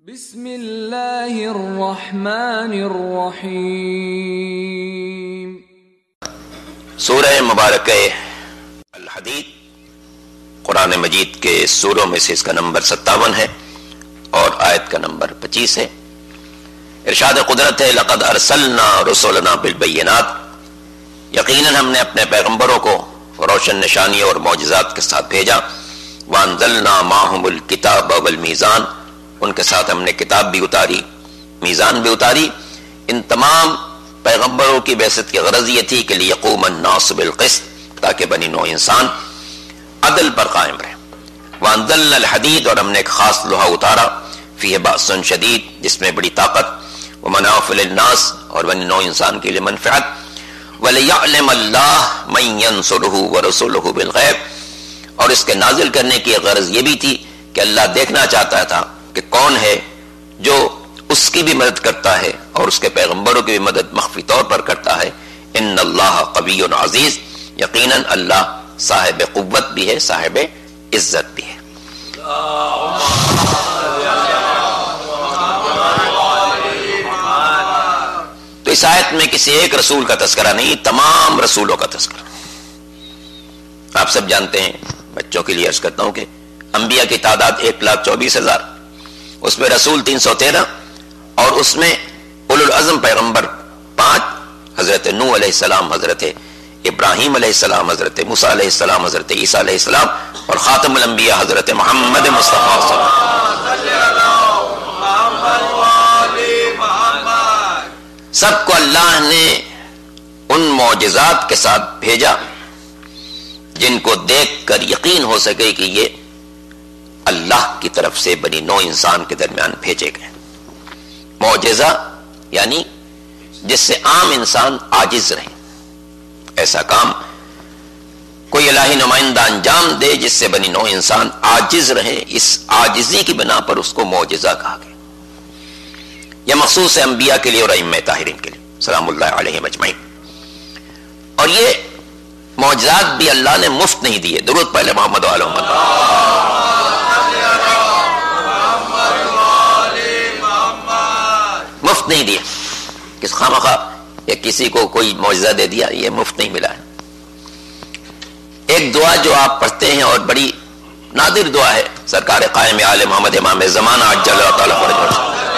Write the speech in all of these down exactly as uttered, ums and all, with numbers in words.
بسم اللہ الرحمن الرحیم۔ سورہ مبارکہ الحدید قرآن مجید کے سوروں میں سے اس کا نمبر ستاون ہے اور آیت کا نمبر پچیس ہے۔ ارشاد قدرت ہے لقد ارسلنا رسولنا بالبینات، یقیناً ہم نے اپنے پیغمبروں کو روشن نشانیوں اور معجزات کے ساتھ بھیجا۔ وانزلنا معهم الکتاب والمیزان، ان کے ساتھ ہم نے کتاب بھی اتاری، میزان بھی اتاری۔ ان تمام پیغمبروں کی بعثت کی غرض یہ تھی کہ لیقوم الناس بالقسط، تاکہ بنی نوع انسان عدل پر قائم رہے۔ وانزلنا الحدید، اور ہم نے ایک خاص لوہا اتارا، فیہ بأس شدید، جس میں بڑی طاقت، ومنافع للناس، اور بنی نوع انسان کے لیے منفعت، ولیعلم اللہ من ینصرہ ورسولہ بالغیب، اور اس کے نازل کرنے کی غرض یہ بھی تھی کہ اللہ دیکھنا چاہتا تھا کہ کون ہے جو اس کی بھی مدد کرتا ہے اور اس کے پیغمبروں کی بھی مدد مخفی طور پر کرتا ہے۔ ان اللہ قوی عزیز، یقیناً اللہ صاحب قوت بھی ہے، صاحب عزت بھی ہے۔ تو اس آیت میں کسی ایک رسول کا تذکرہ نہیں، تمام رسولوں کا تذکرہ۔ آپ سب جانتے ہیں، بچوں کے لیے عرض کرتا ہوں کہ انبیاء کی تعداد ایک لاکھ چوبیس ہزار، اس میں رسول تین سو تیرہ، اور اس میں اولو العزم پیغمبر پانچ، حضرت نوح علیہ السلام، حضرت ابراہیم علیہ السلام، حضرت موسیٰ علیہ السلام، حضرت عیسیٰ علیہ السلام، اور خاتم الانبیاء حضرت محمد مصطفیٰ صلی اللہ علیہ وسلم۔ سب کو اللہ نے ان معجزات کے ساتھ بھیجا جن کو دیکھ کر یقین ہو سکے کہ یہ اللہ کی طرف سے بنی نوع انسان کے درمیان بھیجے گئے۔ معجزہ یعنی جس سے عام انسان عاجز رہے، ایسا کام کوئی الہی نمائندہ انجام دے جس سے بنی نوع انسان عاجز رہے، اس عاجزی کی بنا پر اس کو معجزہ کہا گیا۔ یہ مخصوص ہے انبیاء کے لیے اور ائمہ طاہرین کے لیے سلام اللہ علیہم اجمعین۔ اور یہ معجزات بھی اللہ نے مفت نہیں دیے، درود پہلے محمد و آل محمد، مفت نہیں دیا، کس خامخواہ یا کسی کو کوئی معجزہ دے دیا، یہ مفت نہیں ملا ہے۔ ایک دعا جو آپ پڑھتے ہیں اور بڑی نادر دعا ہے، سرکار قائم آل محمد امام زمانہ عجل اللہ تعالیٰ فرجہ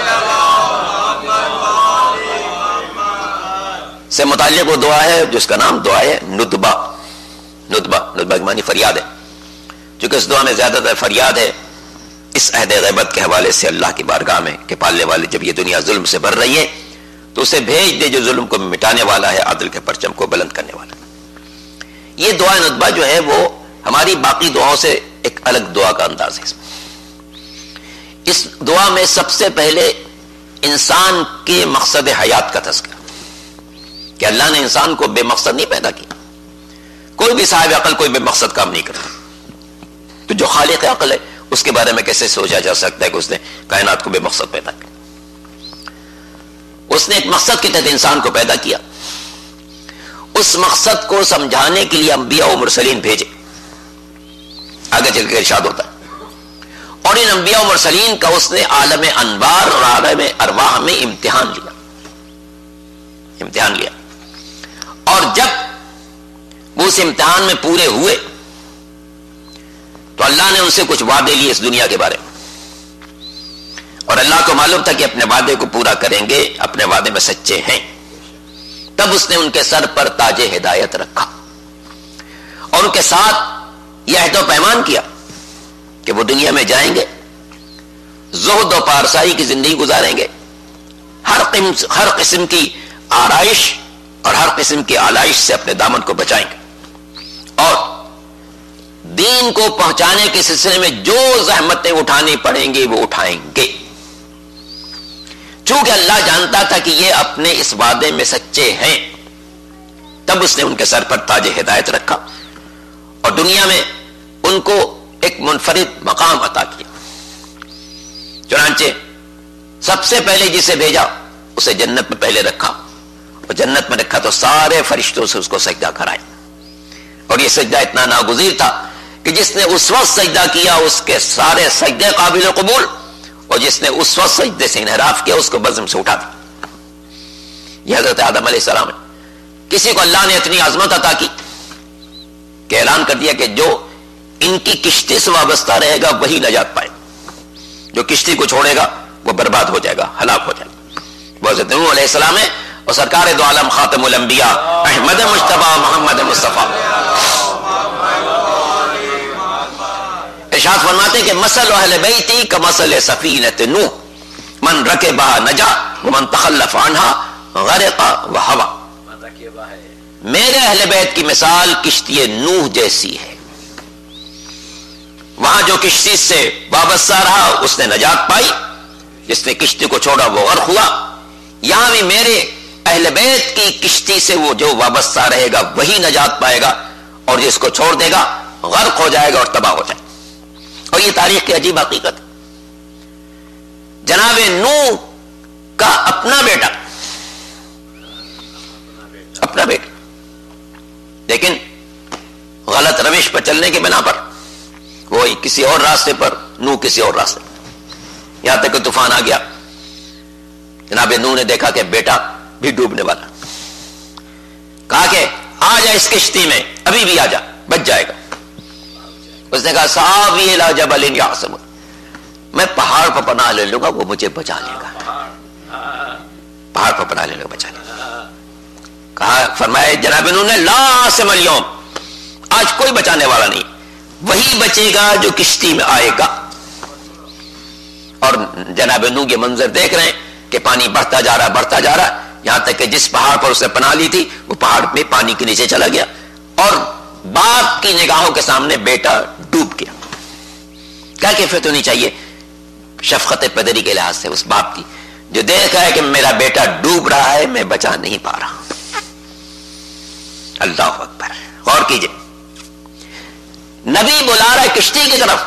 سے متعلق وہ دعا ہے جس کا نام دعا ہے ندبہ۔ ندبہ ندبہ کی معنی فریاد ہے، چونکہ اس دعا میں زیادہ تر فریاد ہے اس عہد غیبت کے حوالے سے اللہ کی بارگاہ میں کہ پالنے والے جب یہ دنیا ظلم سے بھر رہی ہے تو اسے بھیج دے جو ظلم کو مٹانے والا ہے، عدل کے پرچم کو بلند کرنے والا ہے۔ یہ دعا ندبہ جو ہے وہ ہماری باقی دعاؤں سے ایک الگ دعا کا انداز ہے۔ اس دعا میں سب سے پہلے انسان کے مقصد حیات کا تذکرہ، کہ اللہ نے انسان کو بے مقصد نہیں پیدا کیا۔ کوئی بھی صاحب عقل کوئی بے مقصد کام نہیں کرتا، تو جو خالق عقل ہے اس کے بارے میں کیسے سوچا جا سکتا ہے کہ اس نے کائنات کو بے مقصد پیدا کیا؟ اس نے ایک مقصد کے تحت انسان کو پیدا کیا، اس مقصد کو سمجھانے کے لیے انبیاء و مرسلین بھیجے، آگے چل کے ارشاد ہوتا ہے۔ اور ان انبیاء و مرسلین کا اس نے عالم انوار اور عالم ارواح میں امتحان لیا امتحان لیا اور جب وہ اس امتحان میں پورے ہوئے تو اللہ نے ان سے کچھ وعدے لیے اس دنیا کے بارے میں، اور اللہ کو معلوم تھا کہ اپنے وعدے کو پورا کریں گے، اپنے وعدے میں سچے ہیں۔ تب اس نے ان کے سر پر تاج ہدایت رکھا اور ان کے ساتھ یہ عہد و پیمان کیا کہ وہ دنیا میں جائیں گے، زہد و پارسائی کی زندگی گزاریں گے، ہر قسم ہر قسم کی آرائش اور ہر قسم کی آلائش سے اپنے دامن کو بچائیں گے، اور دین کو پہنچانے کے سلسلے میں جو زحمتیں اٹھانی پڑیں گی وہ اٹھائیں گے۔ چونکہ اللہ جانتا تھا کہ یہ اپنے اس وعدے میں سچے ہیں، تب اس نے ان کے سر پر تاج ہدایت رکھا اور دنیا میں ان کو ایک منفرد مقام عطا کیا۔ چنانچہ سب سے پہلے جسے بھیجا اسے جنت میں پہلے رکھا، اور جنت میں رکھا تو سارے فرشتوں سے اس کو سجدہ کرائے، اور یہ سجدہ اتنا ناگزیر تھا کہ جس نے اس وقت سجدہ کیا اس کے سارے سجدے قابل قبول، اور جس نے اس وقت سجدے سے انحراف کیا اس کو بزم سے اٹھا دیا. یہ حضرت آدم علیہ السلام ہے. کسی کو اللہ نے اتنی عظمت عطا کی کہ اعلان کر دیا کہ جو ان کی کشتی سے وابستہ رہے گا وہی نجات پائے, جو کشتی کو چھوڑے گا وہ برباد ہو جائے گا, ہلاک ہو جائے گا. وہ حضرت نوح علیہ السلام ہے اور سرکار دو عالم خاتم الانبیاء احمد مجتبی محمد مصطفیٰ ارشاد فرماتے ہیں کہ مثل اہل بیتی کمثل سفینۃ نوح من رکبہا نجا ومن تخلف عنہا غرق وہوا. میرے اہل بیت کی مثال کشتی نوح جیسی ہے. وہاں جو کشتی سے وابستہ رہا اس نے نجات پائی, جس نے کشتی کو چھوڑا وہ غرق ہوا. یہاں بھی میرے اہل بیت کی کشتی سے وہ جو وابستہ رہے گا وہی نجات پائے گا, اور جس کو چھوڑ دے گا غرق ہو جائے گا اور تباہ ہو جائے گا. اور یہ تاریخ کی عجیب حقیقت. جناب نوح کا اپنا بیٹا اپنا بیٹا لیکن غلط روش پر چلنے کی بنا پر وہ کسی اور راستے پر, نوح کسی اور راستے پر, یہاں تک کہ طوفان آ گیا. جناب نوح نے دیکھا کہ بیٹا بھی ڈوبنے والا, کہا کہ آ جا اس کشتی میں, ابھی بھی آ جا, بچ جائے گا. اس نے کہا ساوی الی جبل یعصم, میں پہاڑ پر پناہ لے لوں گا وہ مجھے بچا لے گا, پہاڑ پر پناہ لے لوں گا بچا لے گا. کہا فرمایا جناب نوح نے لا عاصم اليوم, آج کوئی بچانے والا نہیں, وہی بچے گا جو کشتی میں آئے گا. اور جناب نوح یہ منظر دیکھ رہے ہیں کہ پانی بڑھتا جا رہا بڑھتا جا رہا, یہاں تک کہ جس پہاڑ پر اس نے پناہ لی تھی وہ پہاڑ میں پانی کے نیچے چلا گیا, اور باپ کی نگاہوں کے سامنے بیٹا ڈوب گیا. کیا کیفیت ہونی چاہیے شفقت پدری کے لحاظ سے اس باپ کی, جو دیکھا ہے کہ میرا بیٹا ڈوب رہا ہے, میں بچا نہیں پا رہا. اللہ اکبر. غور کیجئے, نبی بلا رہا ہے کشتی کی طرف,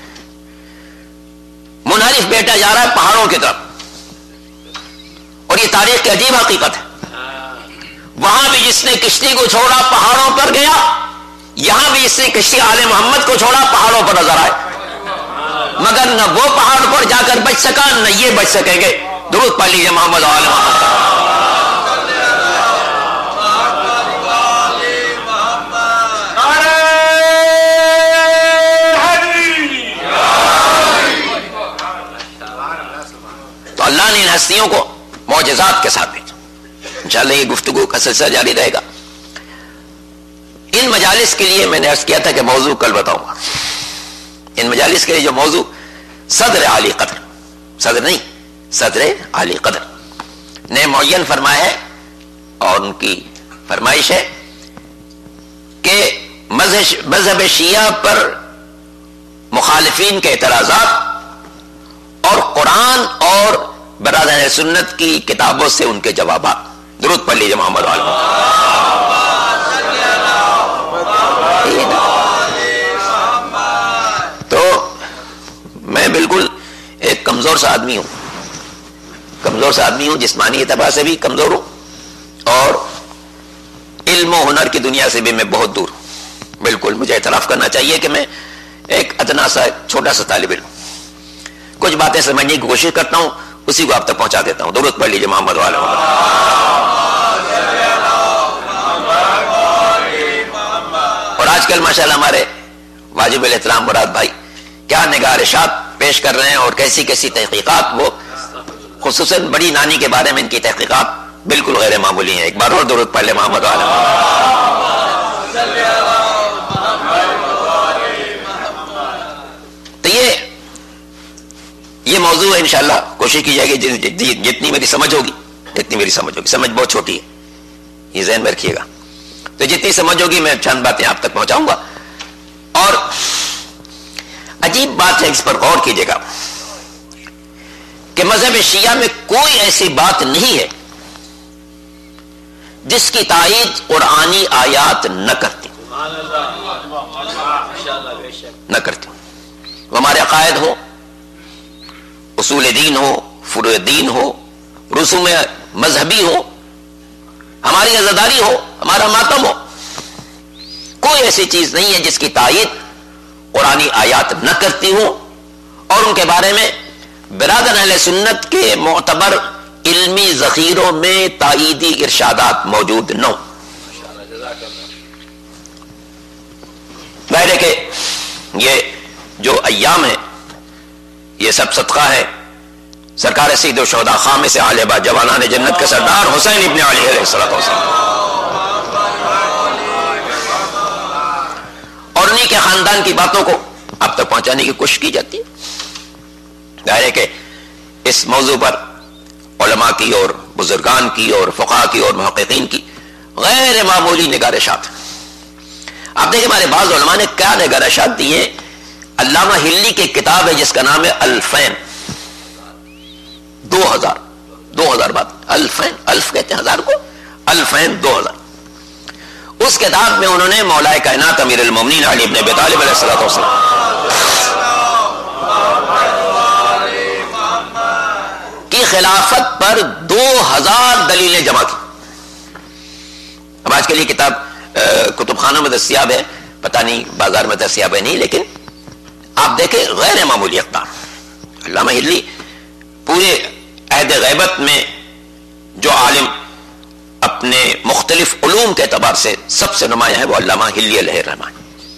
منحرف بیٹا جا رہا ہے پہاڑوں کی طرف. اور یہ تاریخ کی عجیب حقیقت ہے. وہاں بھی جس نے کشتی کو چھوڑا پہاڑوں پر گیا, یہاں بھی جس نے کشتی آل محمد کو چھوڑا پہاڑوں پر نظر آئے, مگر نہ وہ پہاڑ پر جا کر بچ سکا نہ یہ بچ سکیں گے. درود پڑھ لیجیے محمد آل محمد. تو اللہ نے ان ہستیوں کو معجزات کے ساتھ بھیجا. انشاءاللہ یہ گفتگو کا سلسلہ جاری رہے گا. ان مجالس کے لیے میں نے عرض کیا تھا کہ موضوع کل بتاؤں گا. ان مجالس کے لیے جو موضوع صدر عالی قدر, صدر نہیں صدر عالی قدر نے معین فرمایا ہے, اور ان کی فرمائش ہے کہ مذہب شیعہ پر مخالفین کے اعتراضات اور قرآن اور برادران سنت کی کتابوں سے ان کے جوابات. درود پڑھ لیجیے محمد علیہ. تو میں بالکل ایک کمزور سا آدمی ہوں, کمزور سا آدمی ہوں, جسمانی اعتبار سے بھی کمزور ہوں, اور علم و ہنر کی دنیا سے بھی میں بہت دور ہوں. بالکل مجھے اعتراف کرنا چاہیے کہ میں ایک ادنا سا چھوٹا سا طالب علم. کچھ باتیں سمجھنے کی کوشش کرتا ہوں, اسی کو آپ تک پہنچا دیتا ہوں. درود پڑھ لیجیے محمد والے. اور آج کل ماشاءاللہ ہمارے واجب الاحترام مراد بھائی کیا نگارشات پیش کر رہے ہیں, اور کیسی کیسی تحقیقات, وہ خصوصاً بڑی نانی کے بارے میں ان کی تحقیقات بالکل غیر معمولی ہیں. ایک بار اور درود پڑھ لیں محمد والے. تو یہ یہ موضوع ہے, انشاءاللہ کوشش کی جائے گی جتنی میری سمجھ ہوگی, جتنی میری سمجھ ہوگی, سمجھ بہت چھوٹی ہے, یہ ذہن میں رکھیے گا. تو جتنی سمجھ ہوگی میں چند باتیں آپ تک پہنچاؤں گا. اور عجیب بات ہے, اس پر غور کیجیے گا کہ مذہب شیعہ میں کوئی ایسی بات نہیں ہے جس کی تائید قرآنی آیات نہ کرتی نہ کرتی وہ ہمارے عقائد ہو, اصول دین ہو, فروع دین ہو, رسوم مذہبی ہو, ہماری عزاداری ہو, ہمارا ماتم ہو, کوئی ایسی چیز نہیں ہے جس کی تائید قرآنی آیات نہ کرتی ہوں, اور ان کے بارے میں برادر اہل سنت کے معتبر علمی ذخیروں میں تائیدی ارشادات موجود نہ ہوں. ظاہر ہے کہ یہ جو ایام ہے یہ سب صدقہ ہے سرکار سید الشہداء خامس اہل بیت جوانان جنت کے سردار حسین ابن علی علیہ الصلوۃ والسلام اور انہی کے خاندان کی باتوں کو اب تک پہنچانے کی کوشش کی جاتی ہے. ظاہر ہے کہ اس موضوع پر علماء کی اور بزرگان کی اور فقہاء کی اور محققین کی غیر معمولی نگارشات. آپ دیکھیں ہمارے بعض علماء نے کیا نگارشات دی ہیں. علامہ ہلی کی کتاب ہے جس کا نام ہے الفین، دو ہزار دو ہزار بات الفین، الف کہتے ہیں ہزار کو، الفین دو ہزار. اس کتاب میں انہوں نے مولا کائنات امیر المومنین علی ابن ابی طالب علیہ الصلوۃ والسلام کی خلافت پر دو ہزار دلیلیں جمع کی. اب آج کے لیے کتاب کتب خانوں میں دستیاب ہے، پتہ نہیں بازار میں دستیاب ہے نہیں، لیکن آپ دیکھیں غیر معمولی اقدام. علامہ ہلی پورے عہد غیبت میں جو عالم اپنے مختلف علوم کے اعتبار سے سب سے نمایاں ہے وہ علامہ ہلی علیہ الرحمہ،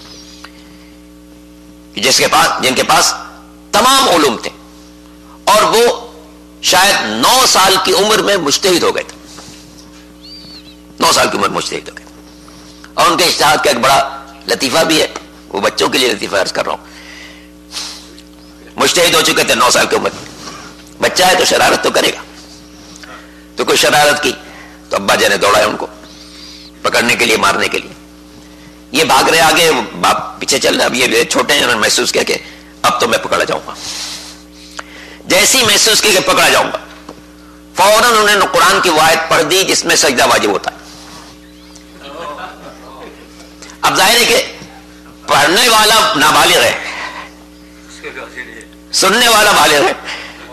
جس کے پاس جن کے پاس تمام علوم تھے اور وہ شاید نو سال کی عمر میں مجتہد ہو گئے تھے. نو سال کی عمر مجتہد ہو گئے اور ان کے اجتہاد کا ایک بڑا لطیفہ بھی ہے، وہ بچوں کے لیے لطیفہ عرض کر رہا ہوں. مجتہد ہو چکے تھے نو سال کی عمر میں. بچہ ہے تو شرارت تو کرے گا، تو کوئی شرارت کی تو ابا جی نے دوڑایا ان کو پکڑنے کے لیے، مارنے کے لیے. یہ بھاگ رہے آگے، باپ پیچھے چل رہے. اب یہ چھوٹے ہیں، انہوں نے محسوس کیا کہ اب تو میں پکڑا جاؤں گا. جیسی محسوس کی کہ پکڑا جاؤں گا، فوراً انہوں نے قرآن کی وہ آیت پڑھ دی جس میں سجدہ واجب ہوتا ہے. اب ظاہر ہے کہ پڑھنے والا نابالغ ہے، سننے والا بالغ ہے،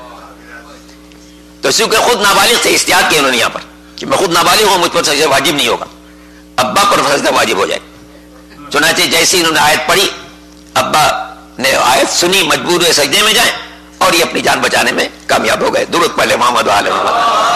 تو اسی کو خود نابالغ سے احتیاط کیا انہوں نے یہاں پر کہ میں خود نابالغ ہوں، مجھ پر سجدہ واجب نہیں ہوگا، ابا پر سجدہ واجب ہو جائے. چنانچہ جیسی انہوں نے آیت پڑھی، ابا نے آیت سنی، مجبور ہوئے سجدے میں جائیں اور یہ اپنی جان بچانے میں کامیاب ہو گئے. درود پڑھے محمد و آل محمد.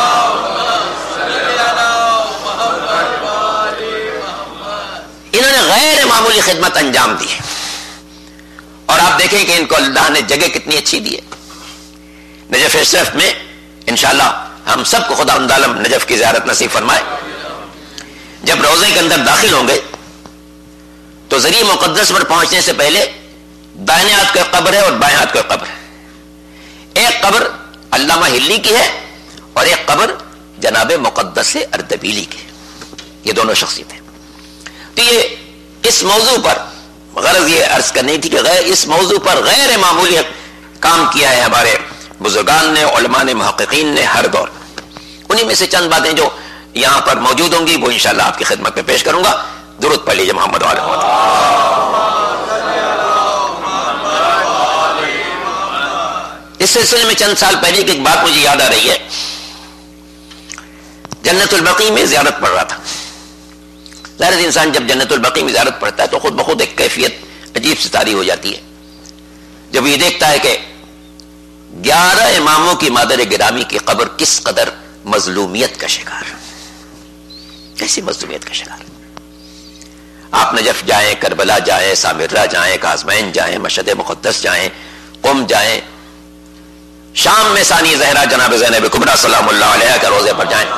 انہوں نے غیر معمولی خدمت انجام دی اور آپ دیکھیں کہ ان کو اللہ نے جگہ کتنی اچھی دی ہے. نجف اشرف میں انشاءاللہ ہم سب کو خدا عالم نجف کی زیارت نصیب فرمائے. جب روضے کے اندر داخل ہوں گے تو ذریعہ مقدس پر پہنچنے سے پہلے دائیں ہاتھ کا قبر ہے اور بائیں ہاتھ کا قبر ہے. ایک قبر علامہ ہلی کی ہے اور ایک قبر جناب مقدس اردبیلی کی. یہ دونوں شخصیتیں. تو یہ اس موضوع پر غرض یہ عرض کرنی تھی کہ غیر اس موضوع پر غیر معمولی کام کیا ہے ہمارے بزرگان نے، علماء نے، محققین نے ہر دور. انہی میں سے چند باتیں جو یہاں پر موجود ہوں گی وہ انشاءاللہ آپ کی خدمت میں پیش کروں گا. درود پڑھ لیجیے محمد وعلی محمد. اس سلسلے میں چند سال پہلے کی ایک بات مجھے یاد آ رہی ہے. جنت البقیع میں زیارت پڑھ رہا تھا. ظاہر انسان جب جنت البقیع میں زیارت پڑھتا ہے تو خود بخود ایک کیفیت عجیب سی طاری ہو جاتی ہے جب یہ دیکھتا ہے کہ گیارہ اماموں کی مادر گرامی کی قبر کس قدر مظلومیت کا شکار، کیسی مظلومیت کا شکار. آپ نجف جائیں، کربلا جائیں، سامرہ جائیں، کاظمین جائیں، مشہد مقدس جائیں، قم جائیں، شام میں ثانی زہرا جناب زینب کبریٰ سلام اللہ علیہ کے روضے پر جائیں.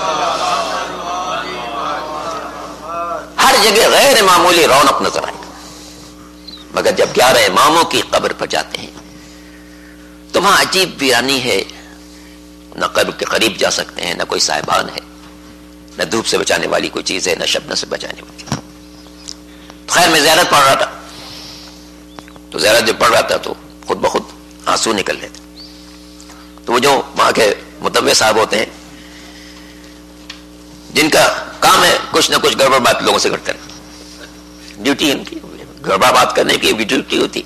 ہر جگہ غیر معمولی رونق نظر آئی. مگر جب گیارہ اماموں کی قبر پر جاتے ہیں تو وہاں عجیب ویرانی ہے. نہ قبر کے قریب جا سکتے ہیں، نہ کوئی صاحبان ہے، نہ دھوپ سے بچانے والی کوئی چیز ہے، نہ شبنم سے بچانے والی. خیر میں زیارت پڑھ رہا تھا تو زیارت جب پڑھ رہا تھا تو خود بخود آنسو نکل رہے تھے. تو وہ جو وہاں کے متوع صاحب ہوتے ہیں جن کا کام ہے کچھ نہ کچھ گڑبڑ بات لوگوں سے کرتے رہے، ڈیوٹی ان کی گڑبڑ بات کرنے کی بھی ڈیوٹی ہوتی.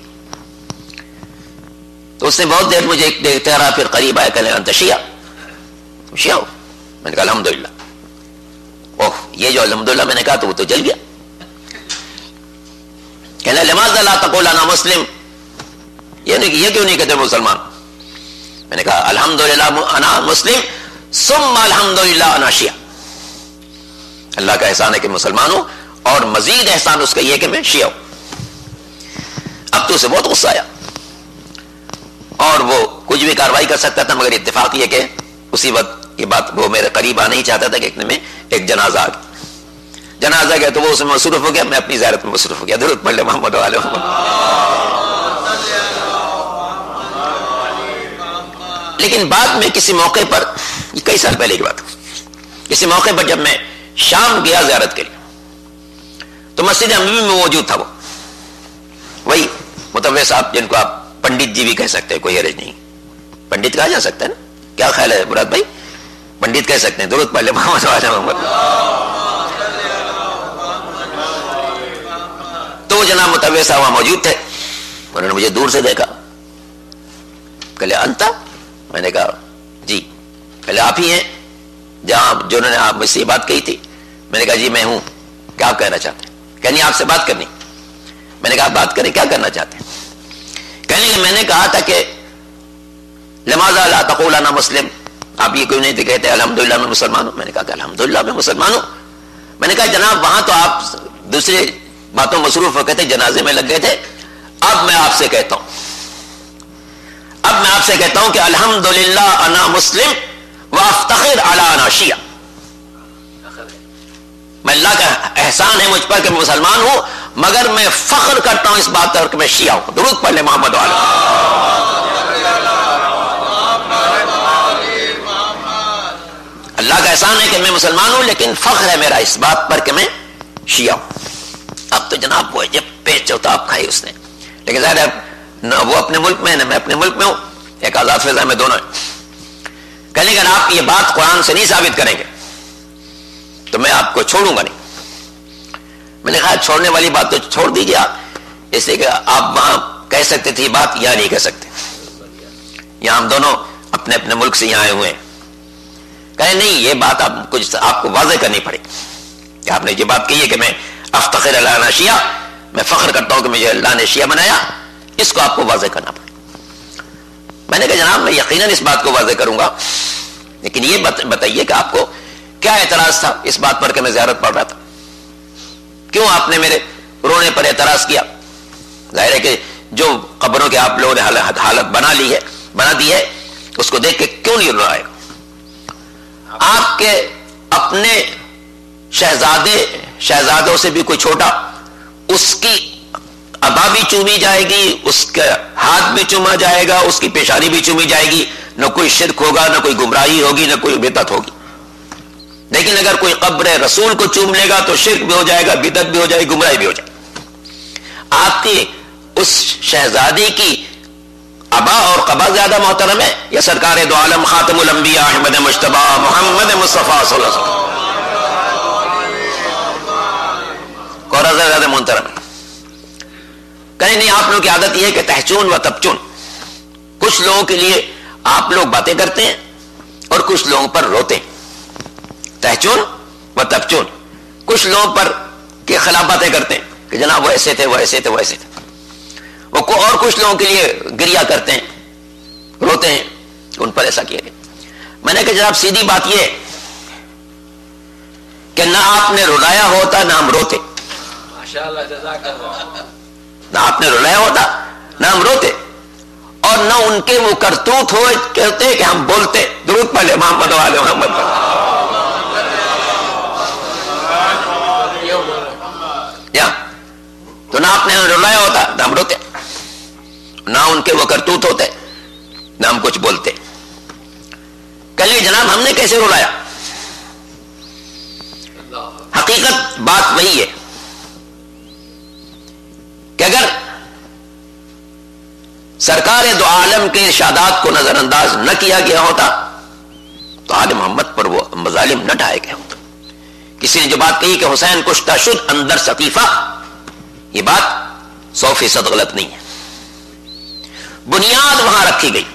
تو اس نے بہت دیر مجھے ایک دیکھتا رہا، پھر قریب آیا کہنے انت شیعہ، تم شیعہ ہو؟ میں نے کہا الحمدللہ. اوہ یہ جو الحمدللہ میں نے کہا تو وہ تو جل گیا. کہنا لماذا لا تقول انا مسلم، یہ نہیں یہ کیوں نہیں کہتے مسلمان. میں نے کہا الحمدللہ انا مسلم ثم الحمدللہ انا شیعہ. اللہ کا احسان ہے کہ مسلمان ہوں اور مزید احسان اس کا یہ کہ میں شیعہ ہوں. اب تو اسے بہت غصہ آیا اور وہ کچھ بھی کاروائی کر سکتا تھا، مگر اتفاق یہ کہ اسی وقت یہ بات وہ میرے قریب آنا ہی چاہتا تھا کہ اتنے میں ایک جنازہ آ گیا. جنازہ گیا تو وہ اس میں مصروف ہو گیا، میں اپنی زیارت میں مصروف ہو گیا. درود پڑھ لے محمد وعلى محمد. لیکن بعد میں کسی موقع پر، یہ کئی سال پہلے کی بات، کسی موقع پر جب میں شام گیا زیارت کے لیے تو مسجد اموی میں موجود تھا وہ وہی متوع صاحب جن کو آپ پنڈت جی بھی کہہ سکتے ہیں، کوئی حرج نہیں، پنڈت کہا جا سکتا ہے نا. کیا خیال ہے مراد بھائی؟ پنڈت کہہ سکتے ہیں. درود پڑھ لے محمد وعلى محمد. تو جناب متوع صاحب وہاں موجود تھے. انہوں نے مجھے دور سے دیکھا، کہلے انتا؟ میں نے کہا جی. کہلے آپ ہی ہیں جہاں جنہوں نے آپ مجھ سے یہ بات کہی تھی؟ میں نے کہا جی میں ہوں. کیا آپ کہنا چاہتے ہیں؟ کہنی آپ سے بات کرنی. میں نے کہا بات کریں، کیا کرنا چاہتے ہیں؟ کہنے کہ میں نے کہا تھا کہ لماذا لا تقول انا مسلم، آپ یہ کیوں نہیں کہتے الحمدللہ میں مسلمان ہوں؟ میں نے کہا کہ الحمدللہ میں مسلمان ہوں. میں نے کہا جناب وہاں تو آپ دوسرے باتوں مصروف ہو گئے تھے، جنازے میں لگ گئے تھے. اب میں آپ سے کہتا ہوں اب میں آپ سے کہتا ہوں کہ الحمدللہ انا مسلم وافتخر علی انا شیعہ. میں اللہ کا احسان ہے مجھ پر کہ میں مسلمان ہوں، مگر میں فخر کرتا ہوں اس بات پر کہ میں شیعہ ہوں. درود پڑھ لے محمد وعلى. اللہ کا احسان ہے کہ میں مسلمان ہوں، لیکن فخر ہے میرا اس بات پر کہ میں شیعہ ہوں. اب تو جناب وہ جب پیچ چوتاب کھائی اس نے، لیکن ظاہر ہے نہ وہ اپنے ملک میں ہے نہ میں اپنے ملک میں ہوں، ایک آزاد فضا میں دونوں ہیں. کہنے کہ آپ یہ بات قرآن سے نہیں ثابت کریں گے تو میں آپ کو چھوڑوں گا نہیں. میں نے کہا چھوڑنے والی بات تو چھوڑ دیجیے آپ، اس لیے کہ آپ وہاں کہہ سکتے تھے یہ بات، یہاں نہیں کہہ سکتے. یہاں ہم دونوں اپنے اپنے ملک سے یہاں آئے ہوئے ہیں. کہے نہیں یہ بات آپ کچھ آپ کو واضح کرنی پڑے کہ آپ نے یہ بات کہی ہے کہ میں افتخر علی انا شیعہ، میں فخر کرتا ہوں کہ مجھے اللہ نے شیعہ بنایا، اس کو آپ کو واضح کرنا پڑے. میں نے کہا جناب میں یقیناً اس بات کو واضح کروں گا، لیکن یہ بتائیے کہ آپ کو کیا اعتراض تھا اس بات پر کہ میں زیارت پڑھ رہا تھا؟ کیوں آپ نے میرے رونے پر اعتراض کیا؟ ظاہر ہے کہ جو قبروں کے آپ لوگوں نے حالت بنا لی ہے بنا دی ہے اس کو دیکھ کے کیوں نہیں رونا آئے گا؟ آپ کے اپنے شہزادے شہزادوں سے بھی کوئی چھوٹا، اس کی ابا بھی چومی جائے گی، اس کا ہاتھ بھی چوما جائے گا، اس کی پیشانی بھی چومی جائے گی. نہ کوئی شرک ہوگا، نہ کوئی گمراہی ہوگی، نہ کوئی بدعت ہوگی. لیکن اگر کوئی قبر رسول کو چوم لے گا تو شرک بھی ہو جائے گا، بدعت بھی ہو جائے گی، گمراہی بھی ہو جائے گی. آپ کی اس شہزادی کی ابا اور قبا زیادہ محترم ہے یا سرکار دو عالم خاتم الانبیاء احمد مجتبی محمد مصطفیٰ صلی اللہ علیہ وسلم کو زیادہ محترم ہے؟ کہیں نہیں، آپ لوگوں کی عادت یہ ہے کہ تہچون و تبچون. کچھ لوگوں کے لیے آپ لوگ باتیں کرتے ہیں اور کچھ لوگوں پر روتے ہیں. تہچون و تبچون. کچھ لوگوں پر کے خلاف باتیں کرتے ہیں کہ جناب وہ ایسے تھے وہ ایسے تھے وہ ایسے تھے وہ کو اور کچھ لوگوں کے لیے گریا کرتے ہیں، روتے ہیں ان پر ایسا کیا گیا. میں نے کہا جناب سیدھی بات یہ ہے کہ نہ آپ نے رلایا ہوتا نہ ہم روتے. نہ آپ نے رلایا ہوتا نہ ہم روتے، اور نہ ان کے وہ کرتوت ہو کہتے کہ ہم بولتے. درود پڑھ لے محمد وعلى محمد. یا تو نہ آپ نے رلایا ہوتا نہ ہم روتے، نہ ان کے وہ کرتوت ہوتے نہ ہم کچھ بولتے. کہلے جناب ہم نے کیسے رلایا؟ حقیقت بات وہی ہے کہ اگر سرکار دو عالم کے ارشادات کو نظر انداز نہ کیا گیا ہوتا تو آل محمد پر وہ مظالم نہ ڈھائے گئے ہوتے. کسی نے جو بات کہی کہ حسین کشتہ شد اندر ثقیفہ، یہ بات سو فیصد غلط نہیں ہے. بنیاد وہاں رکھی گئی.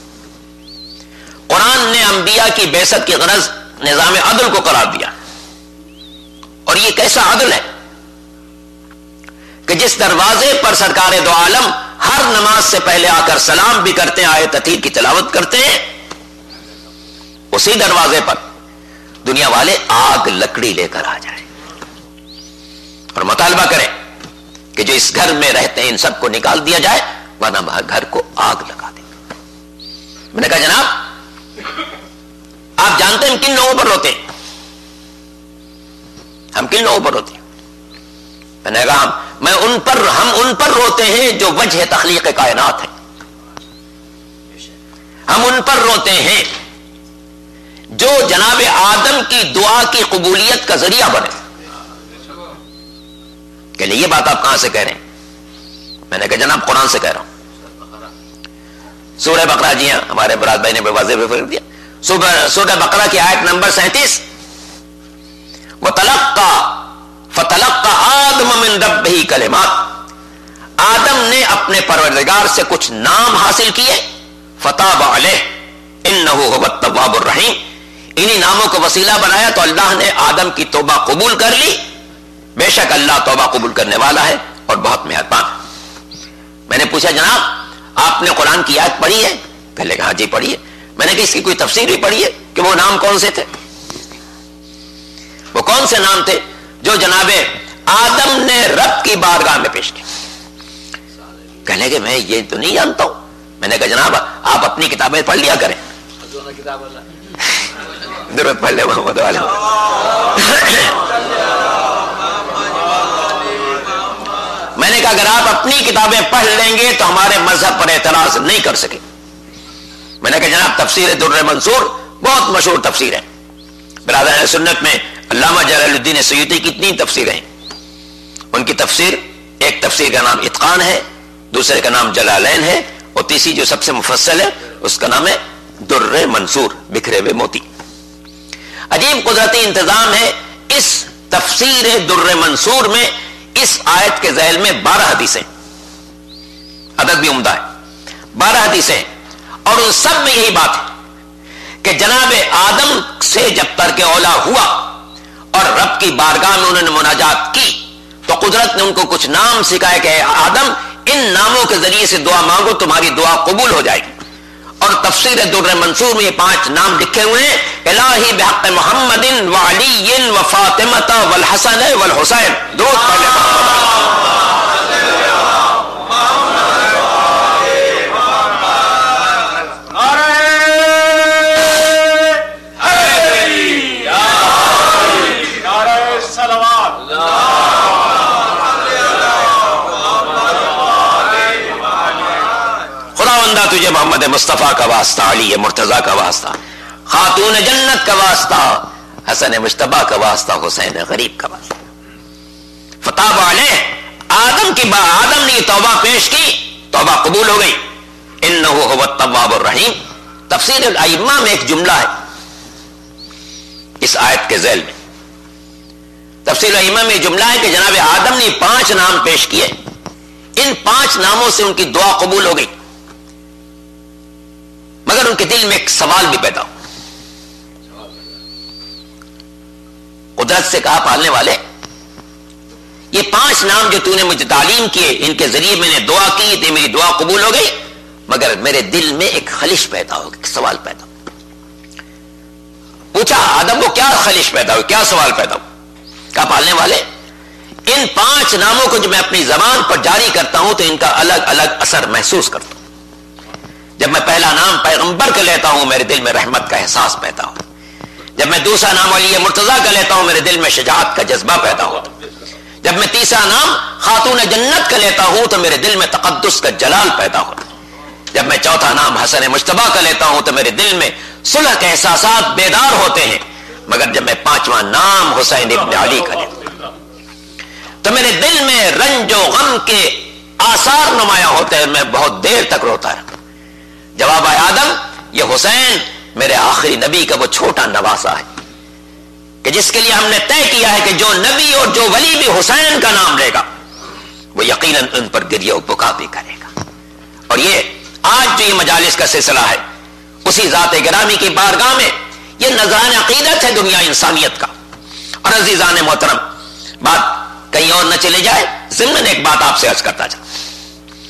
قرآن نے انبیاء کی بعثت کی غرض نظام عدل کو قرار دیا، اور یہ کیسا عدل ہے کہ جس دروازے پر سرکار دو عالم ہر ہر نماز سے پہلے آ کر سلام بھی کرتے ہیں, آیت تطہیر کی تلاوت کرتے ہیں, اسی دروازے پر دنیا والے آگ لکڑی لے کر آ جائیں اور مطالبہ کریں کہ جو اس گھر میں رہتے ہیں ان سب کو نکال دیا جائے ورنہ گھر کو آگ لگا دیں. میں نے کہا جناب آپ جانتے ہیں ہم کن لوگوں پر روتے ہیں, ہم کن لوگوں پر روتے ہیں؟ میں نے کہا میں ان پر ہم ان پر روتے ہیں جو وجہ تخلیق کائنات ہیں, ہم ان پر روتے ہیں جو جناب آدم کی دعا کی قبولیت کا ذریعہ بنے. کہ یہ بات آپ کہاں سے کہہ رہے ہیں؟ میں نے کہا جناب قرآن سے کہہ رہا ہوں. سورہ بقرہ, جی ہاں ہمارے براد بھائی نے بے واضح کر دیا, سورہ بقرہ کی آیت نمبر سینتیس, وَتَلَقَّى فَتَلَقَّى آدَمَ مِن رَبِّهِ کلمات, آدم نے اپنے پروردگار سے کچھ نام حاصل کیے, فَتَابَ عَلَيْهِ إِنَّهُ هُوَ التَّوَّابُ الرَّحِيمُ, انہی ناموں کو وسیلہ بنایا تو اللہ نے آدم کی توبہ قبول کر لی, بے شک اللہ توبہ قبول کرنے والا ہے اور بہت مہربان. میں نے پوچھا جناب آپ نے قرآن کی آیت پڑھی ہے؟ پہلے کہا جی پڑھی ہے. میں نے کہا اس کی کوئی تفسیر بھی پڑھی ہے کہ وہ نام کون سے تھے, وہ کون سے نام تھے جو جناب آدم نے رب کی بارگاہ میں پیش کیے؟ کہنے کہ میں یہ تو نہیں جانتا ہوں. میں نے کہا جناب آپ اپنی کتابیں پڑھ لیا کریں, ضرورت پڑھ لے محمد والا. میں نے کہا اگر آپ اپنی کتابیں پڑھ لیں گے تو ہمارے مذہب پر اعتراض نہیں کر سکے. میں نے کہا جناب تفسیر در منصور بہت مشہور تفسیر ہے, برادران سنت میں علامہ جلال الدین سیوطی کی اتنی تفسیریں ہیں. ان کی تفسیر, ایک تفسیر کا نام اتقان ہے, دوسرے کا نام جلالین ہے, اور تیسری جو سب سے مفصل ہے اس کا نام ہے در منصور, بکھرے ہوئے موتی. عجیب قدرتی انتظام ہے اس تفسیر در منصور میں. اس آیت کے ذیل میں بارہ حدیثیں, عدد بھی عمدہ ہے, بارہ حدیثیں, اور ان سب میں یہی بات ہے کہ جناب آدم سے جب ترک اولا ہوا اور رب کی بارگاہ میں انہوں نے مناجات کی تو قدرت نے ان کو کچھ نام سکھائے کہ آدم ان ناموں کے ذریعے سے دعا مانگو تمہاری دعا قبول ہو جائے گی. اور تفسیر در منصور میں یہ پانچ نام لکھے ہوئے ہیں, الہی بحق محمد وعلی وفاطمہ والحسن والحسین. درود پڑھ لیں تجھے محمد مصطفیٰ کا واسطہ, علی مرتضیٰ کا واسطہ, خاتون جنت کا واسطہ, حسن مجتبیٰ کا واسطہ, حسین غریب کا واسطہ. فتاب علیہ, آدم کی با آدم نے توبہ پیش کی, توبہ قبول ہو گئی. انہ هو التواب الرحیم. تفسیر الائمہ میں ایک جملہ ہے اس آیت کے ذیل میں, تفسیر الائمہ میں جملہ ہے کہ جناب آدم نے پانچ نام پیش کیے, ان پانچ ناموں سے ان کی دعا قبول ہو گئی, مگر ان کے دل میں ایک سوال بھی پیدا ہو. قدرت سے کہا پالنے والے یہ پانچ نام جو تو نے مجھے تعلیم کیے ان کے ذریعے میں نے دعا کی تو میری دعا قبول ہو گئی, مگر میرے دل میں ایک خلش پیدا ہو گئی, سوال پیدا ہو. پوچھا آدم کو کیا خلش پیدا ہو, کیا سوال پیدا ہو؟ کہا پالنے والے ان پانچ ناموں کو جو میں اپنی زبان پر جاری کرتا ہوں تو ان کا الگ الگ اثر محسوس کرتا ہوں. جب میں پہلا نام پیغمبر کا لیتا ہوں میرے دل میں رحمت کا احساس پیدا ہو, جب میں دوسرا نام علی مرتضیٰ کا لیتا ہوں میرے دل میں شجاعت کا جذبہ پیدا ہوتا, جب میں تیسرا نام خاتون جنت کا لیتا ہوں تو میرے دل میں تقدس کا جلال پیدا ہوتا, جب میں چوتھا نام حسن مجتبیٰ کا لیتا ہوں تو میرے دل میں صلح کے احساسات بیدار ہوتے ہیں, مگر جب میں پانچواں نام حسین ابن علی کا لیتا ہوں تو میرے دل میں رنج و غم کے آثار نمایاں ہوتے ہیں, میں بہت دیر تک روتا رہتا. جواب آیا آدم یہ حسین میرے آخری نبی کا وہ چھوٹا نواسا ہے کہ جس کے لیے ہم نے طے کیا ہے کہ جو نبی اور جو ولی بھی حسین کا نام لے گا وہ یقیناً ان پر گریہ و بکا بھی کرے گا. اور یہ آج جو یہ مجالس کا سلسلہ ہے اسی ذات گرامی کی بارگاہ میں یہ نذران عقیدت ہے دنیا انسانیت کا. اور عزیزان محترم بات کہیں اور نہ چلے جائے, ضمن ایک بات آپ سے عرض کرتا چاہتا,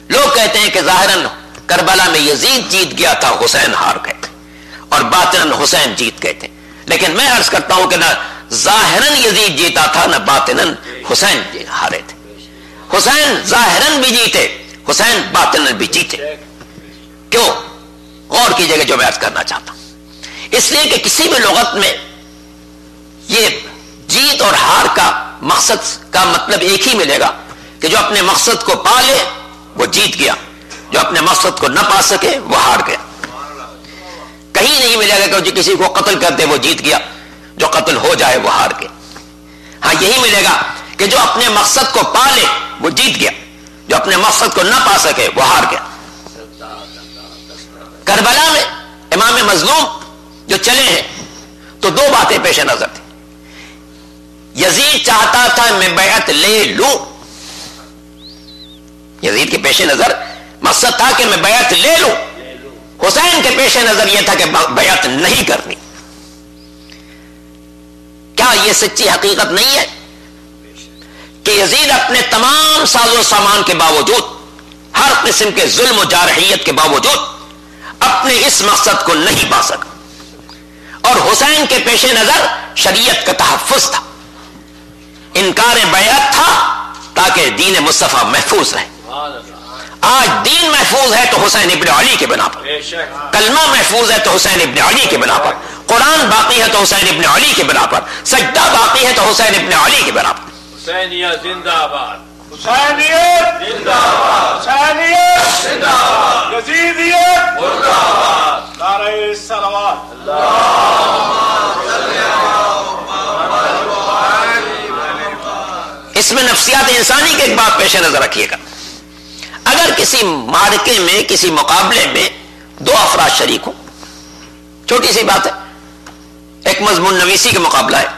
لوگ کہتے ہیں کہ ظاہراً کربلا میں یزید جیت گیا تھا، حسین ہار گئے تھے، اور باطناً حسین جیت گئے تھے. لیکن میں عرض کرتا ہوں کہ نہ ظاہراً یزید جیتا تھا، نہ باطناً حسین ہارے تھے. حسین ظاہراً بھی جیتے، حسین باطناً بھی جیتے. کیوں؟ غور کیجئے گا جو میں عرض کرنا چاہتا ہوں. اس لیے کہ کسی بھی لغت میں یہ جیت اور ہار کا مقصد کا مطلب ایک ہی ملے گا کہ جو اپنے مقصد کو پا لے وہ جیت گیا، جو اپنے مقصد کو نہ پا سکے وہ ہار گیا. کہیں نہیں ملے گا کہ جو کسی کو قتل کر دے وہ جیت گیا، جو قتل ہو جائے وہ ہار گیا. ہاں یہی ملے گا کہ جو اپنے مقصد کو پا لے وہ جیت گیا، جو اپنے مقصد کو نہ پا سکے وہ ہار گیا. کربلا میں امام مظلوم جو چلے ہیں تو دو باتیں پیش نظر تھی. یزید چاہتا تھا میں بیعت لے لوں، یزید کے پیش نظر مقصد تھا کہ میں بیعت لے لوں. حسین کے پیش نظر یہ تھا کہ بیعت نہیں کرنی. کیا یہ سچی حقیقت نہیں ہے کہ یزید اپنے تمام ساز و سامان کے باوجود، ہر قسم کے ظلم و جارحیت کے باوجود اپنے اس مقصد کو نہیں پا سکا، اور حسین کے پیش نظر شریعت کا تحفظ تھا، انکار بیعت تھا تاکہ دین مصطفیٰ محفوظ رہے. آج دین محفوظ ہے تو حسین ابن علی کے بنا پر، کلمہ محفوظ ہے تو حسین ابن علی کے بنا پر، قرآن باقی ہے تو حسین ابن علی کے بنا پر، سجدہ باقی ہے تو حسین ابن علی کے بنا پر. حسینیت زندہ باد، حسینیت زندہ باد، حسینیت زندہ باد، یزیدیت مردہ باد، نعرہ صلوات. اس میں نفسیات انسانی کی ایک بات پیش نظر رکھیے گا. اگر کسی معرکے میں، کسی مقابلے میں دو افراد شریک ہوں، چھوٹی سی بات ہے، ایک مضمون نویسی کا مقابلہ ہے،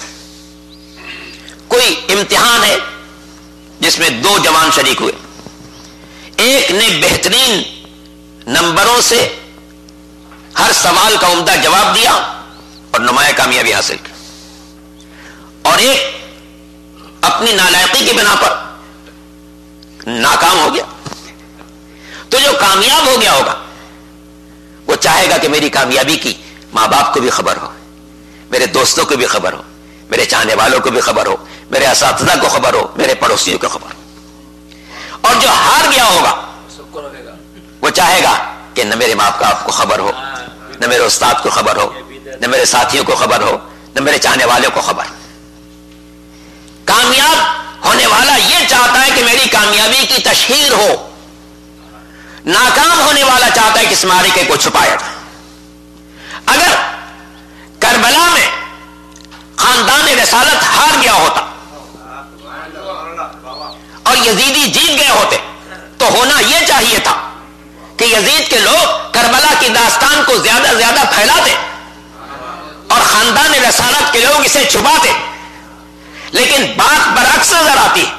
کوئی امتحان ہے جس میں دو جوان شریک ہوئے، ایک نے بہترین نمبروں سے ہر سوال کا عمدہ جواب دیا اور نمایاں کامیابی حاصل کی، اور ایک اپنی نالائقی کی بنا پر ناکام ہو گیا. تو جو کامیاب ہو گیا ہوگا وہ چاہے گا کہ میری کامیابی کی ماں باپ کو بھی خبر ہو، میرے دوستوں کو بھی خبر ہو، میرے چاہنے والوں کو بھی خبر ہو، میرے اساتذہ کو خبر ہو، میرے پڑوسیوں کو خبر ہو. اور جو ہار گیا ہوگا وہ چاہے گا کہ نہ میرے ماں باپ کو خبر ہو، نہ میرے استاد کو خبر ہو، نہ میرے ساتھیوں کو خبر ہو، نہ میرے چاہنے والوں کو خبر. کامیاب ہونے والا یہ چاہتا ہے کہ میری کامیابی کی تشہیر ہو، ناکام ہونے والا چاہتا ہے کہ اس معرکے کو چھپایا جائے. اگر کربلا میں خاندان رسالت ہار گیا ہوتا اور یزیدی جیت گئے ہوتے تو ہونا یہ چاہیے تھا کہ یزید کے لوگ کربلا کی داستان کو زیادہ زیادہ پھیلاتے اور خاندان رسالت کے لوگ اسے چھپاتے. لیکن بات برعکس نظر آتی ہے،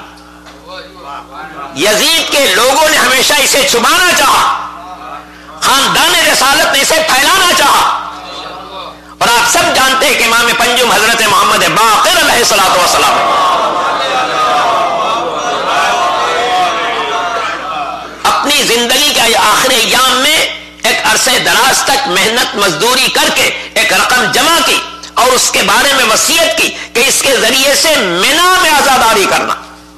یزید کے لوگوں نے ہمیشہ اسے چھپانا چاہا، خاندان رسالت نے اسے پھیلانا چاہا. اور آپ سب جانتے ہیں کہ امام پنجم حضرت محمد باقر علیہ الصلوۃ والسلام اپنی زندگی کے آخری ایام میں ایک عرصے دراز تک محنت مزدوری کر کے ایک رقم جمع کی اور اس کے بارے میں وصیت کی کہ اس کے ذریعے سے مینا میں آزاداری کرنا،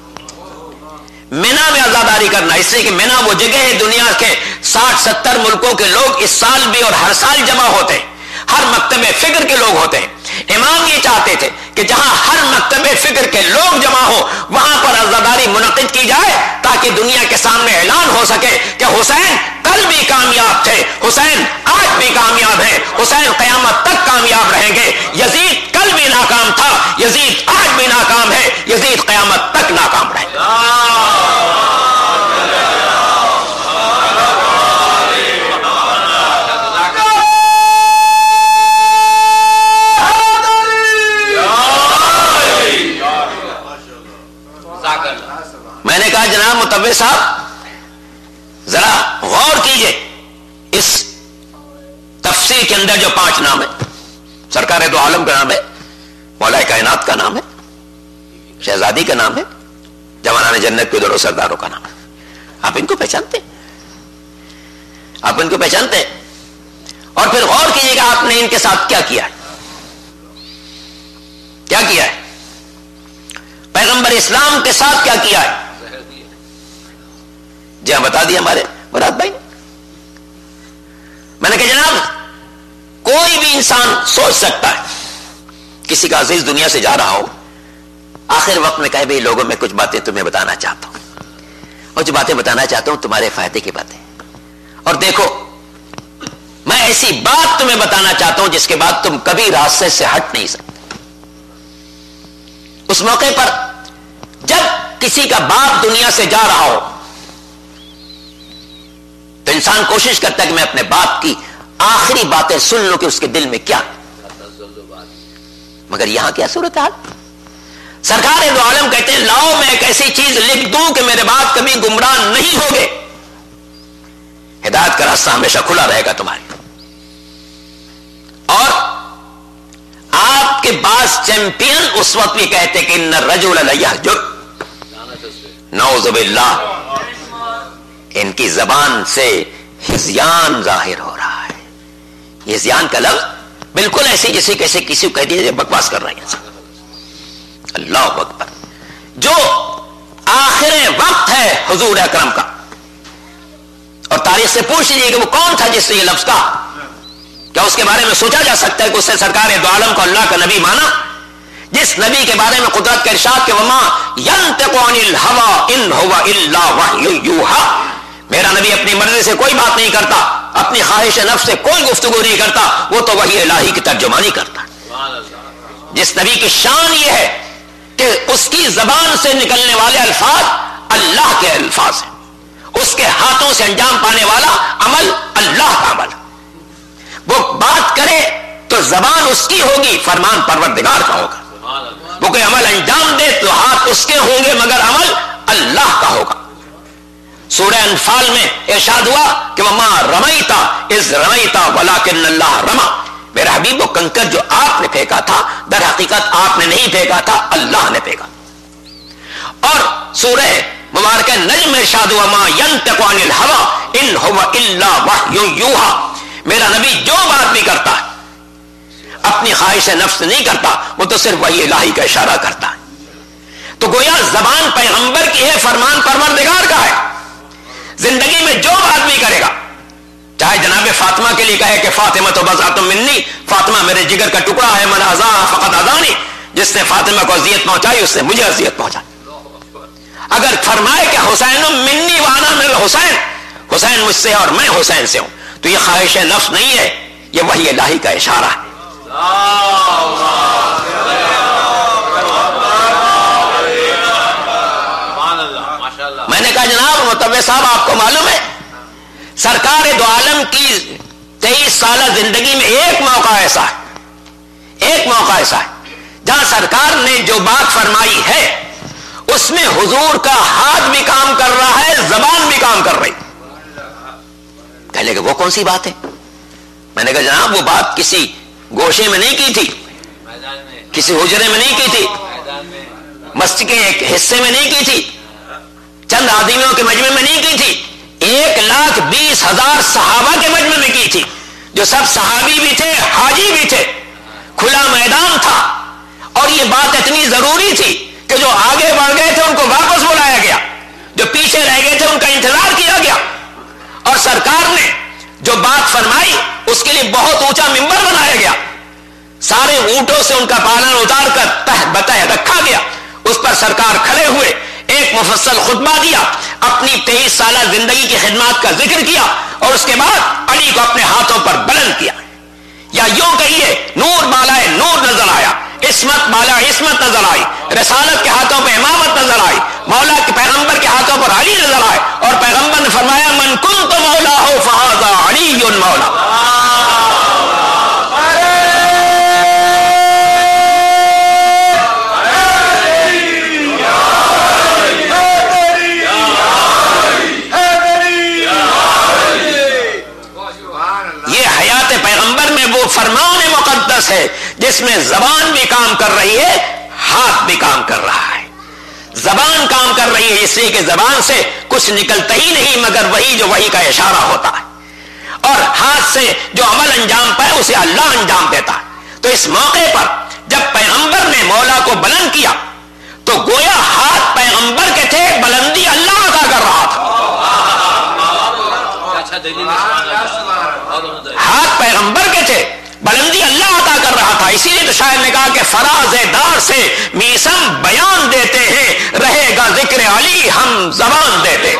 مینا میں آزاداری کرنا. اس لیے کہ مینا وہ جگہ ہے، دنیا کے ساٹھ ستر ملکوں کے لوگ اس سال بھی اور ہر سال جمع ہوتے ہیں، ہر مکتب فکر کے لوگ ہوتے ہیں. امام یہ چاہتے تھے کہ جہاں ہر مکتب فکر کے لوگ جمع ہو وہاں پر عزاداری منعقد کی جائے تاکہ دنیا کے سامنے اعلان ہو سکے کہ حسین کل بھی کامیاب تھے، حسین آج بھی کامیاب ہے، حسین قیامت تک کامیاب رہیں گے. یزید کل بھی ناکام تھا، یزید آج بھی ناکام ہے، یزید قیامت تک ناکام رہے گا. میں نے کہا جناب متوع صاحب ذرا غور کیجئے اس تفسیر کے اندر جو پانچ نام ہے، سرکار دو عالم کا نام ہے، مولا کائنات کا نام ہے، شہزادی کا نام ہے، جوانان جنت کے دونوں سرداروں کا نام ہے. آپ ان کو پہچانتے ہیں؟ آپ ان کو پہچانتے ہیں؟ اور پھر غور کیجیے گا آپ نے ان کے ساتھ کیا کیا ہے، کیا کیا ہے، پیغمبر اسلام کے ساتھ کیا کیا ہے؟ جی ہاں بتا دیا ہمارے مراد بھائی نے۔ میں نے کہا جناب کوئی بھی انسان سوچ سکتا ہے کسی کا عزیز دنیا سے جا رہا ہو، آخر وقت میں کہے بھائی لوگوں میں کچھ باتیں تمہیں بتانا چاہتا ہوں، اور جو باتیں بتانا چاہتا ہوں تمہارے فائدے کی باتیں، اور دیکھو میں ایسی بات تمہیں بتانا چاہتا ہوں جس کے بعد تم کبھی راستے سے ہٹ نہیں سکتے۔ اس موقع پر جب کسی کا باپ دنیا سے جا رہا ہو تو انسان کوشش کرتا ہے کہ میں اپنے باپ کی آخری باتیں سن لوں کہ اس کے دل میں کیا، مگر یہاں کیا صورتحال؟ سرکار دو عالم کہتے ہیں لاؤ میں ایک ایسی چیز لکھ دوں کہ میرے باپ کبھی گمراہ نہیں ہوگے، ہدایت کا راستہ ہمیشہ کھلا رہے گا تمہارے، اور آپ کے بعض چیمپئن اس وقت بھی کہتے کہ ان الرجل لیہجر، نعوذ باللہ ان کی زبان سے ہذیان ظاہر ہو رہا ہے۔ یہ ہذیان کا لفظ بالکل ایسی جیسے کیسے کسی کو کہہ دیجیے بکواس کر رہے ہیں۔ اللہ اکبر، جو آخر وقت ہے حضور اکرم کا، اور تاریخ سے پوچھ لیجیے کہ وہ کون تھا جس نے یہ لفظ کہا؟ کیا اس کے بارے میں سوچا جا سکتا ہے کہ اس نے سرکار دو عالم کو اللہ کا نبی مانا، جس نبی کے بارے میں قدرت کا ارشاد کہ وما ینطق عن الہوی ان هو الا وحی یوحی، میرا نبی اپنی مرضی سے کوئی بات نہیں کرتا، اپنی خواہش نفس سے کوئی گفتگو نہیں کرتا، وہ تو وحی الہی کی ترجمانی کرتا ہے۔ جس نبی کی شان یہ ہے کہ اس کی زبان سے نکلنے والے الفاظ اللہ کے الفاظ ہیں، اس کے ہاتھوں سے انجام پانے والا عمل اللہ کا عمل، وہ بات کرے تو زبان اس کی ہوگی، فرمان پروردگار کا ہوگا، وہ کوئی عمل انجام دے تو ہاتھ اس کے ہوں گے مگر عمل اللہ کا ہوگا۔ سورہ انفال میں ارشاد ہوا کہ وما رمیتا اذ رمیتا ولکن اللہ رما، میرا حبیب وہ کنکر جو آپ نے پھینکا تھا در حقیقت آپ نے نہیں پھینکا تھا، اللہ نے پھینکا۔ اور سورہ مبارکہ نجم میں ارشاد ہوا ما ینطق عن الہوی ان هو الا وحی یوحی، میرا نبی جو بات بھی کرتا ہے اپنی خواہش نفس نہیں کرتا، وہ تو صرف وحی الہی کا اشارہ کرتا ہے۔ تو گویا زبان پیغمبر کی ہے، فرمان پروردگار کا ہے، زندگی میں جو بات بھی کرے گا، چاہے جناب فاطمہ کے لیے کہے کہ فاطمہ تو بضعۃ منی، فاطمہ میرے جگر کا ٹکڑا ہے، من اذاها فقد اذانی، جس نے فاطمہ کو اذیت پہنچائی اس نے مجھے اذیت پہنچائی۔ اگر فرمائے کہ حسین منی وانا من الحسین، حسین مجھ سے اور میں حسین سے ہوں، تو یہ خواہش نفس نہیں ہے، یہ وحی الہی کا اشارہ ہے۔ میں نے کہا جناب متوع صاحب آپ کو معلوم ہے سرکار دو عالم کی تیئیس سالہ زندگی میں ایک موقع ایسا ہے، ایک موقع ایسا ہے جہاں سرکار نے جو بات فرمائی ہے اس میں حضور کا ہاتھ بھی کام کر رہا ہے، زبان بھی کام کر رہی۔ کہنے کہ وہ کون سی بات ہے؟ میں نے کہا جناب وہ بات کسی گوشے میں نہیں کی تھی، کسی حجرے میں نہیں کی تھی، مسجد کے ایک حصے میں نہیں کی تھی، چند آدمیوں کے مجمع میں نہیں کی تھی، ایک لاکھ بیس ہزار صحابہ کے مجمع میں کی تھی، جو سب صحابی بھی تھے، حاجی بھی تھے، کھلا میدان تھا، اور یہ بات اتنی ضروری تھی کہ جو آگے بڑھ گئے تھے ان کو واپس بلایا گیا، جو پیچھے رہ گئے تھے ان کا انتظار کیا گیا، اور سرکار نے جو بات فرمائی اس کے لیے بہت اونچا ممبر بنایا گیا، سارے اونٹوں سے ان کا پالن اتار کر تہ بتہ رکھا گیا، اس پر سرکار کھڑے ہوئے، ایک مفصل خطبہ دیا، اپنی تیئیس سالہ زندگی کی خدمات کا ذکر کیا، اور اس کے بعد علی کو اپنے ہاتھوں پر بلند کیا، یا یوں کہیے نور بالائے نور نظر آیا، عصمت بالا عصمت نظر آئی، رسالت کے ہاتھوں پہ امامت نظر آئی، مولا کے پیغمبر کے ہاتھوں پر علی نظر آئے، اور پیغمبر نے فرمایا من کنت مولا ہو فہذا علی مولا۔ فرمان مقدس ہے جس میں زبان بھی کام کر رہی ہے، ہاتھ بھی کام کر رہا ہے۔ زبان کام کر رہی ہے اس لیے کہ زبان سے کچھ نکلتا ہی نہیں مگر وہی جو وہی کا اشارہ ہوتا ہے، اور ہاتھ سے جو عمل انجام پائے اسے اللہ انجام دیتا ہے۔ تو اس موقع پر جب پیغمبر نے مولا کو بلند کیا تو گویا ہاتھ پیغمبر کے تھے، بلندی اللہ عطا کر رہا تھا۔ ہاتھ پیغمبر کے تھے، بلندی اللہ عطا کر رہا تھا۔ اسی لیے تو شاعر نے کہا کہ فراز دار سے میسم بیان دیتے ہیں، رہے گا ذکر علی ہم زبان دیتے۔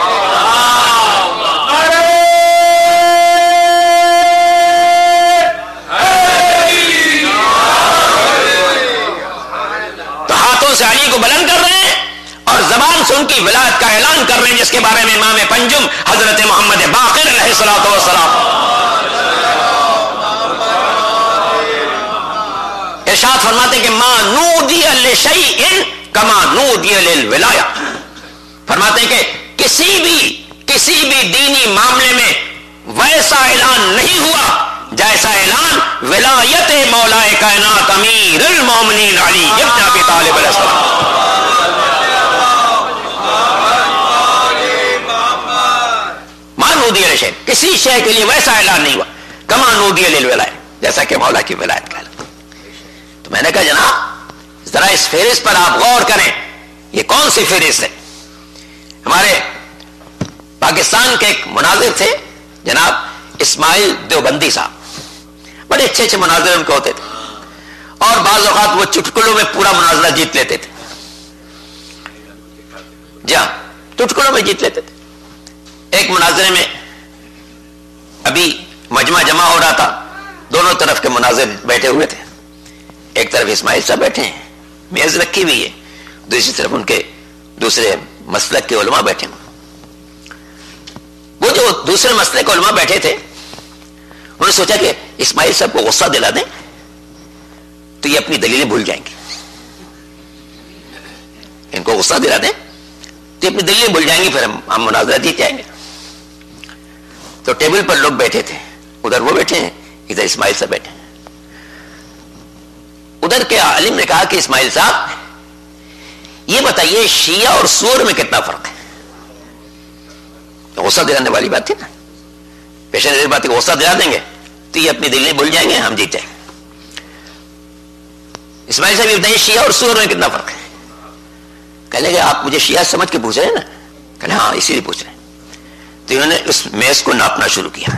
تو ہاتھوں سے علی کو بلند کر رہے ہیں اور زبان سے ان کی ولایت کا اعلان کر رہے ہیں، جس کے بارے میں امام پنجم حضرت محمد باقر علیہ الصلوۃ والسلام ارشاد فرماتے کہ ما نودی لشیء کما نودی للولایہ، فرماتے ہیں کہ کسی بھی کسی بھی دینی معاملے میں ویسا اعلان نہیں ہوا جیسا اعلان ولایت مولا کائنات امیر المومنین علی ابن ابی طالب علیہ السلام۔ ما نودی لشیء، کسی شے کے لیے ویسا اعلان نہیں ہوا کما نودی للولایہ، جیسا کہ مولا کی ولایت کا اعلان۔ میں نے کہا جناب ذرا اس فہرست پر آپ غور کریں، یہ کون سی فہرست ہے؟ ہمارے پاکستان کے ایک مناظر تھے جناب اسماعیل دیوبندی صاحب، بڑے اچھے اچھے مناظر ان کے ہوتے تھے، اور بعض اوقات وہ چٹکلوں میں پورا مناظرہ جیت لیتے تھے۔ جی ہاں، چٹکلوں میں جیت لیتے تھے۔ ایک مناظرے میں ابھی مجمع جمع ہو رہا تھا، دونوں طرف کے مناظر بیٹھے ہوئے تھے، ایک طرف اسماعیل صاحب بیٹھے ہیں، میز رکھی ہوئی ہے، دوسری طرف ان کے دوسرے مسلک کے علماء بیٹھے ہیں۔ وہ جو دوسرے مسلک کے علماء بیٹھے تھے انہوں نے سوچا کہ اسماعیل صاحب کو غصہ دلا دیں تو یہ اپنی دلیلیں بھول جائیں گے، ان کو غصہ دلا دیں تو اپنی دلیلیں بھول جائیں گی، پھر ہم ہم مناظرہ جیت جائیں گے۔ تو ٹیبل پر لوگ بیٹھے تھے، ادھر وہ بیٹھے ہیں، ادھر اسماعیل صاحب بیٹھے ہیں۔ ادھر کے عالم نے کہا کہ اسماعیل صاحب یہ بتائیے شیعہ اور سور میں کتنا فرق ہے؟ غصہ دلانے والی بات تھی نا، پیش نظر بات ہے، غصہ دلا دیں گے تو یہ اپنی دلیلیں بھول جائیں گے، ہم جیت جائیں گے۔ اسماعیل صاحب یہ بتائیے شیعہ اور سور میں کتنا فرق ہے؟ کہنے لگے آپ مجھے شیعہ سمجھ کے پوچھ رہے ہیں نا؟ کہنے ہاں اسی لیے پوچھ رہے ہیں۔ تو انہوں نے اس میز کو ناپنا شروع کیا،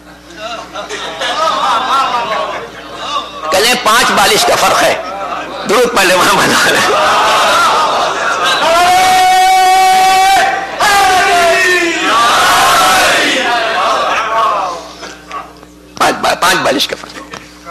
کہنے پانچ بالش کا فرق ہے، درود پہلے وہاں بنا رہے پانچ بالش کا فرق۔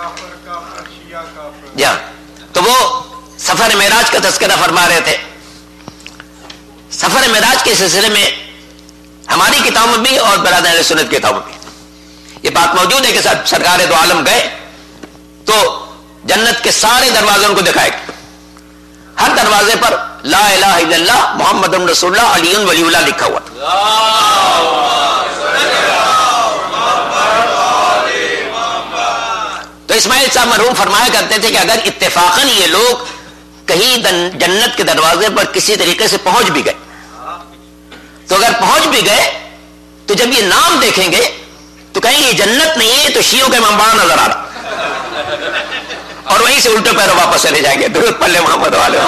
جی ہاں، تو وہ سفر معراج کا تذکرہ فرما رہے تھے۔ سفر معراج کے سلسلے میں ہماری کتابوں میں بھی اور برادر اہل سنت کی کتابوں میں یہ بات موجود ہے کہ سرکار دو عالم گئے تو جنت کے سارے دروازوں کو دکھائے گئے، ہر دروازے پر لا الہ الا اللہ محمد رسول اللہ علی ولی اللہ لکھا ہوا تھا۔ تو اسماعیل صاحب مرحوم فرمایا کرتے تھے کہ اگر اتفاقاً یہ لوگ کہیں جنت کے دروازے پر کسی طریقے سے پہنچ بھی گئے تو اگر پہنچ بھی گئے تو جب یہ نام دیکھیں گے تو کہیں یہ جنت نہیں ہے، تو شیعوں کے ممبار نظر آ رہا، اور وہیں سے الٹے پیروں واپس چلے جائیں گے۔ درود پلے محمد والے۔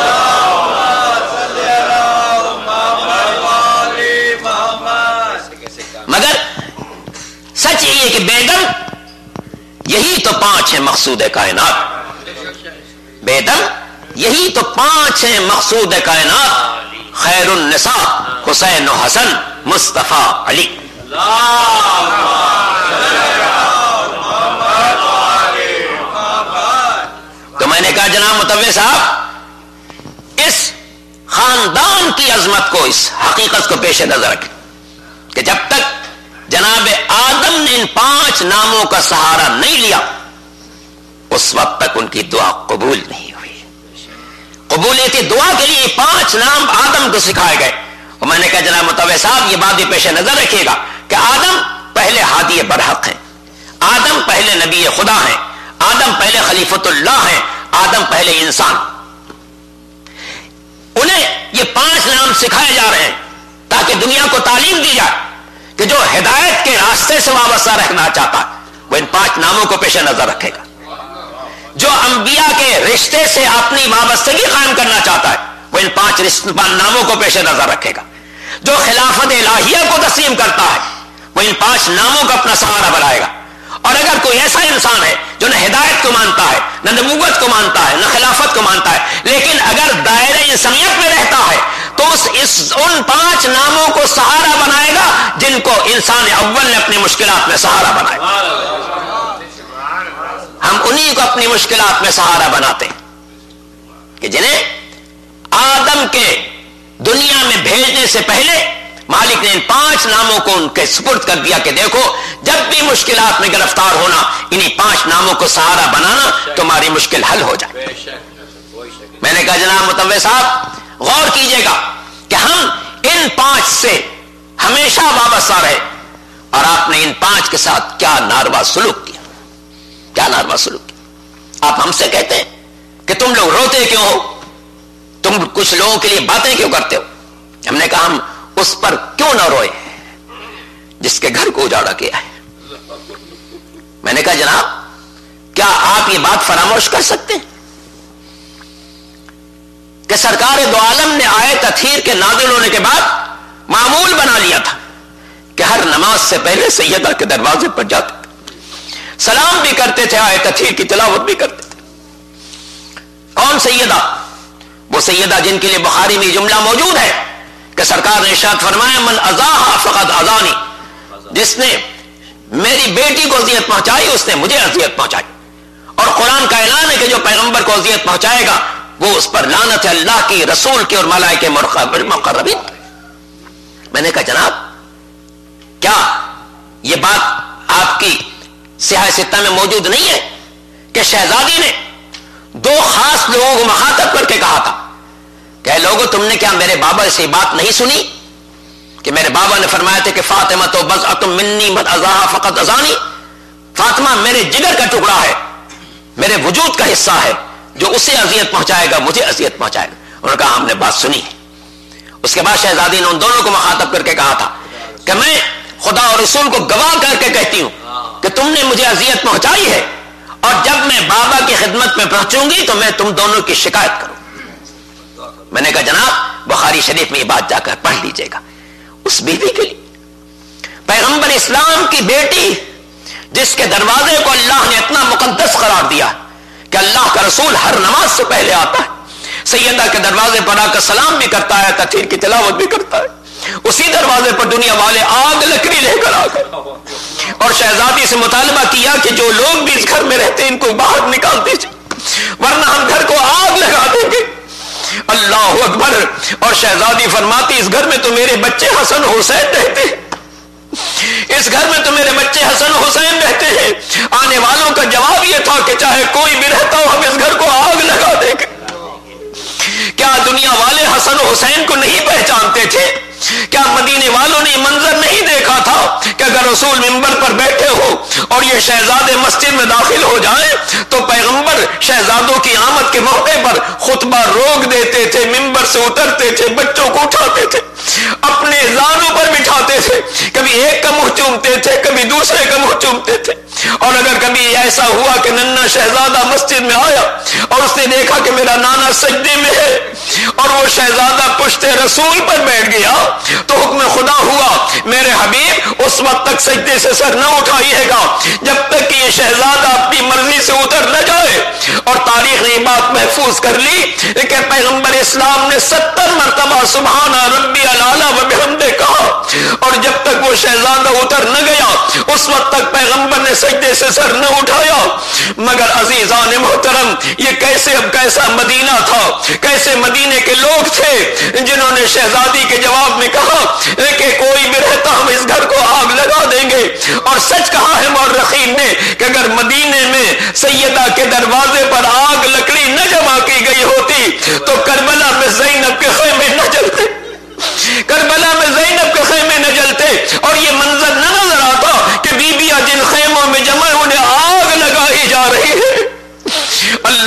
مگر سچ یہی ہے کہ بیگم یہی تو پانچ ہیں مقصود کائنات، بیگم یہی تو پانچ ہیں مقصود کائنات، خیر النساء حسین و حسن مصطفیٰ علی۔ تو میں نے کہا جناب متوع صاحب اس خاندان کی عظمت کو، اس حقیقت کو پیش نظر رکھیں کہ جب تک جناب آدم نے ان پانچ ناموں کا سہارا نہیں لیا اس وقت تک ان کی دعا قبول نہیں ہوئی۔ قبولیت دعا کے لیے پانچ نام آدم کو سکھائے گئے، اور میں نے کہا جناب متوع صاحب یہ بات بھی پیش نظر رکھیے گا کہ آدم پہلے ہادی برحق ہیں، آدم پہلے نبی خدا ہیں، آدم پہلے خلیفۃ اللہ ہیں، آدم پہلے انسان۔ انہیں یہ پانچ نام سکھائے جا رہے ہیں تاکہ دنیا کو تعلیم دی جائے کہ جو ہدایت کے راستے سے وابستہ رہنا چاہتا ہے وہ ان پانچ ناموں کو پیش نظر رکھے گا. جو انبیاء کے رشتے سے اپنی وابستگی قائم کرنا چاہتا ہے وہ ان پانچ ناموں کو پیش نظر رکھے گا. جو خلافت الہیہ کو تسلیم کرتا ہے وہ ان پانچ ناموں کا اپنا سہارا بنائے گا. اور اگر کوئی ایسا انسان ہے جو نہ ہدایت کو مانتا ہے نہ نبوت کو مانتا ہے نہ خلافت کو مانتا ہے لیکن اگر دائرہ انسانیت میں رہتا ہے تو اس, اس ان پانچ ناموں کو سہارا بنائے گا جن کو انسان اول نے اپنی مشکلات میں سہارا بنایا. ہم انہی کو اپنی مشکلات میں سہارا بناتے ہیں کہ جنہیں آدم کے دنیا میں بھیجنے سے پہلے مالک نے ان پانچ ناموں کو ان کے سپرد کر دیا کہ دیکھو جب بھی مشکلات میں گرفتار ہونا انہی پانچ ناموں کو سہارا بنانا تمہاری مشکل حل ہو جائے. میں نے کہا جناب متوع صاحب غور کیجئے گا کہ ہم ان پانچ سے ہمیشہ وابستہ رہے اور آپ نے ان پانچ کے ساتھ کیا ناروا سلوک کیا کیا ناروا سلوک کیا. آپ ہم سے کہتے ہیں کہ تم لوگ روتے کیوں ہو, تم کچھ لوگوں کے لیے باتیں کیوں کرتے ہو. ہم نے کہا ہم اس پر کیوں نہ روئے جس کے گھر کو اجاڑا کیا ہے. میں نے کہا جناب کیا آپ یہ بات فراموش کر سکتے ہیں کہ سرکار دو عالم نے آیت تطہیر کے نازل ہونے کے بعد معمول بنا لیا تھا کہ ہر نماز سے پہلے سیدہ کے دروازے پر جاتے تھے, سلام بھی کرتے تھے, آیت تطہیر کی تلاوت بھی کرتے تھے. کون سیدہ؟ وہ سیدہ جن کے لیے بخاری میں جملہ موجود ہے کہ سرکار نے ارشاد فرمایا من اذاها فقد اذانی, جس نے میری بیٹی کو اذیت پہنچائی اس نے مجھے اذیت پہنچائی. اور قرآن کا اعلان ہے کہ جو پیغمبر کو اذیت پہنچائے گا وہ اس پر لعنت ہے اللہ کی, رسول کی اور ملائکہ مقربین. میں نے کہا جناب کیا یہ بات آپ کی سیاہ ستہ میں موجود نہیں ہے کہ شہزادی نے دو خاص لوگوں کو مخاطب کر کے کہا تھا کہ لوگوں تم نے کیا میرے بابا سے بات نہیں سنی کہ میرے بابا نے فرمایا تھا کہ فاطمہ تو بضعۃ منی من اذاها فقد اذانی, فاطمہ میرے جگر کا ٹکڑا ہے, میرے وجود کا حصہ ہے, جو اسے اذیت پہنچائے گا مجھے اذیت پہنچائے گا. انہوں نے کہا ہم نے بات سنی. اس کے بعد شہزادی نے ان دونوں کو مخاطب کر کے کہا تھا کہ میں خدا اور رسول کو گواہ کر کے کہتی ہوں کہ تم نے مجھے اذیت پہنچائی ہے اور جب میں بابا کی خدمت میں پہنچوں گی تو میں تم دونوں کی شکایت کروں. میں نے کہا جناب بخاری شریف میں یہ بات جا کر پڑھ لیجئے گا. اس بیوی کے لیے پیغمبر اسلام کی بیٹی جس کے دروازے کو اللہ نے اتنا مقدس قرار دیا کہ اللہ کا رسول ہر نماز سے پہلے آتا ہے, سیدہ کے دروازے پر آ کر سلام بھی کرتا ہے, تطہیر کی تلاوت بھی کرتا ہے, اسی دروازے پر دنیا والے آگ لکڑی لے کر آ کر اور شہزادی سے مطالبہ کیا کہ جو لوگ بھی اس گھر میں رہتے ہیں ان کو باہر نکال دیجیے ورنہ ہم گھر کو آگ لگا دیں گے. اللہ اکبر. اور شہزادی فرماتی اس گھر میں تو میرے بچے حسن حسین رہتے ہیں, اس گھر میں تو میرے بچے حسن حسین رہتے ہیں. آنے والوں کا جواب یہ تھا کہ چاہے کوئی بھی رہتا ہو ہم اس گھر کو آگ لگا دیں گے. کیا دنیا والے حسن حسین کو نہیں پہچانتے تھے؟ کیا مدینے والوں نے منظر نہیں دیکھا تھا کہ اگر رسول منبر پر بیٹھے ہو اور یہ شہزادے مسجد میں داخل ہو جائیں تو پیغمبر شہزادوں کی آمد کے موقع پر خطبہ روک دیتے تھے, منبر سے اترتے تھے, بچوں کو اٹھاتے تھے, اپنے زانوں پر بٹھاتے تھے, کبھی ایک کا منہ چومتے تھے, کبھی دوسرے کا منہ چومتے تھے. اور اگر کبھی ایسا ہوا کہ ننھا شہزادہ مسجد میں آیا اور اس نے دیکھا کہ میرا نانا سجدے میں ہے اور وہ شہزادہ پشت رسول پر بیٹھ گیا تو حکم خدا ہوا میرے حبیب اس وقت تک سجدے سے سر نہ اٹھائیے گا جب تک کہ یہ شہزادہ اپنی مرضی سے اتر نہ جائے. اور تاریخ نے یہ بات محفوظ کر لی کہ پیغمبر اسلام نے ستر مرتبہ سبحان ربی الاعلی و بحمدہ کہا اور جب تک وہ شہزادہ اتر نہ گیا اس وقت تک پیغمبر نے سجدے سے سر نہ اٹھایا. مگر عزیزان محترم یہ کیسے اب کیسا مدینہ تھا, کیسے مدینے کے لوگ تھے جنہوں نے شہزادی کے جواب میں کہا کہ کوئی بھی رہتا ہم اس گھر کو آگ لگا دیں گے. اور سچ کہا ہے مورخین نے کہ اگر مدینے میں سیدہ کے دروازے پر آگ لکڑی نہ جمع کی گئی ہوتی تو کربلا میں زینب کے خیمے نہ جلتے, کربلا میں زینب کے خیمے نہ جلتے اور یہ منظر نہ نظر آتا کہ بیویاں جن خیموں میں جمع انہیں آگ لگائی جا رہی ہے. اللہ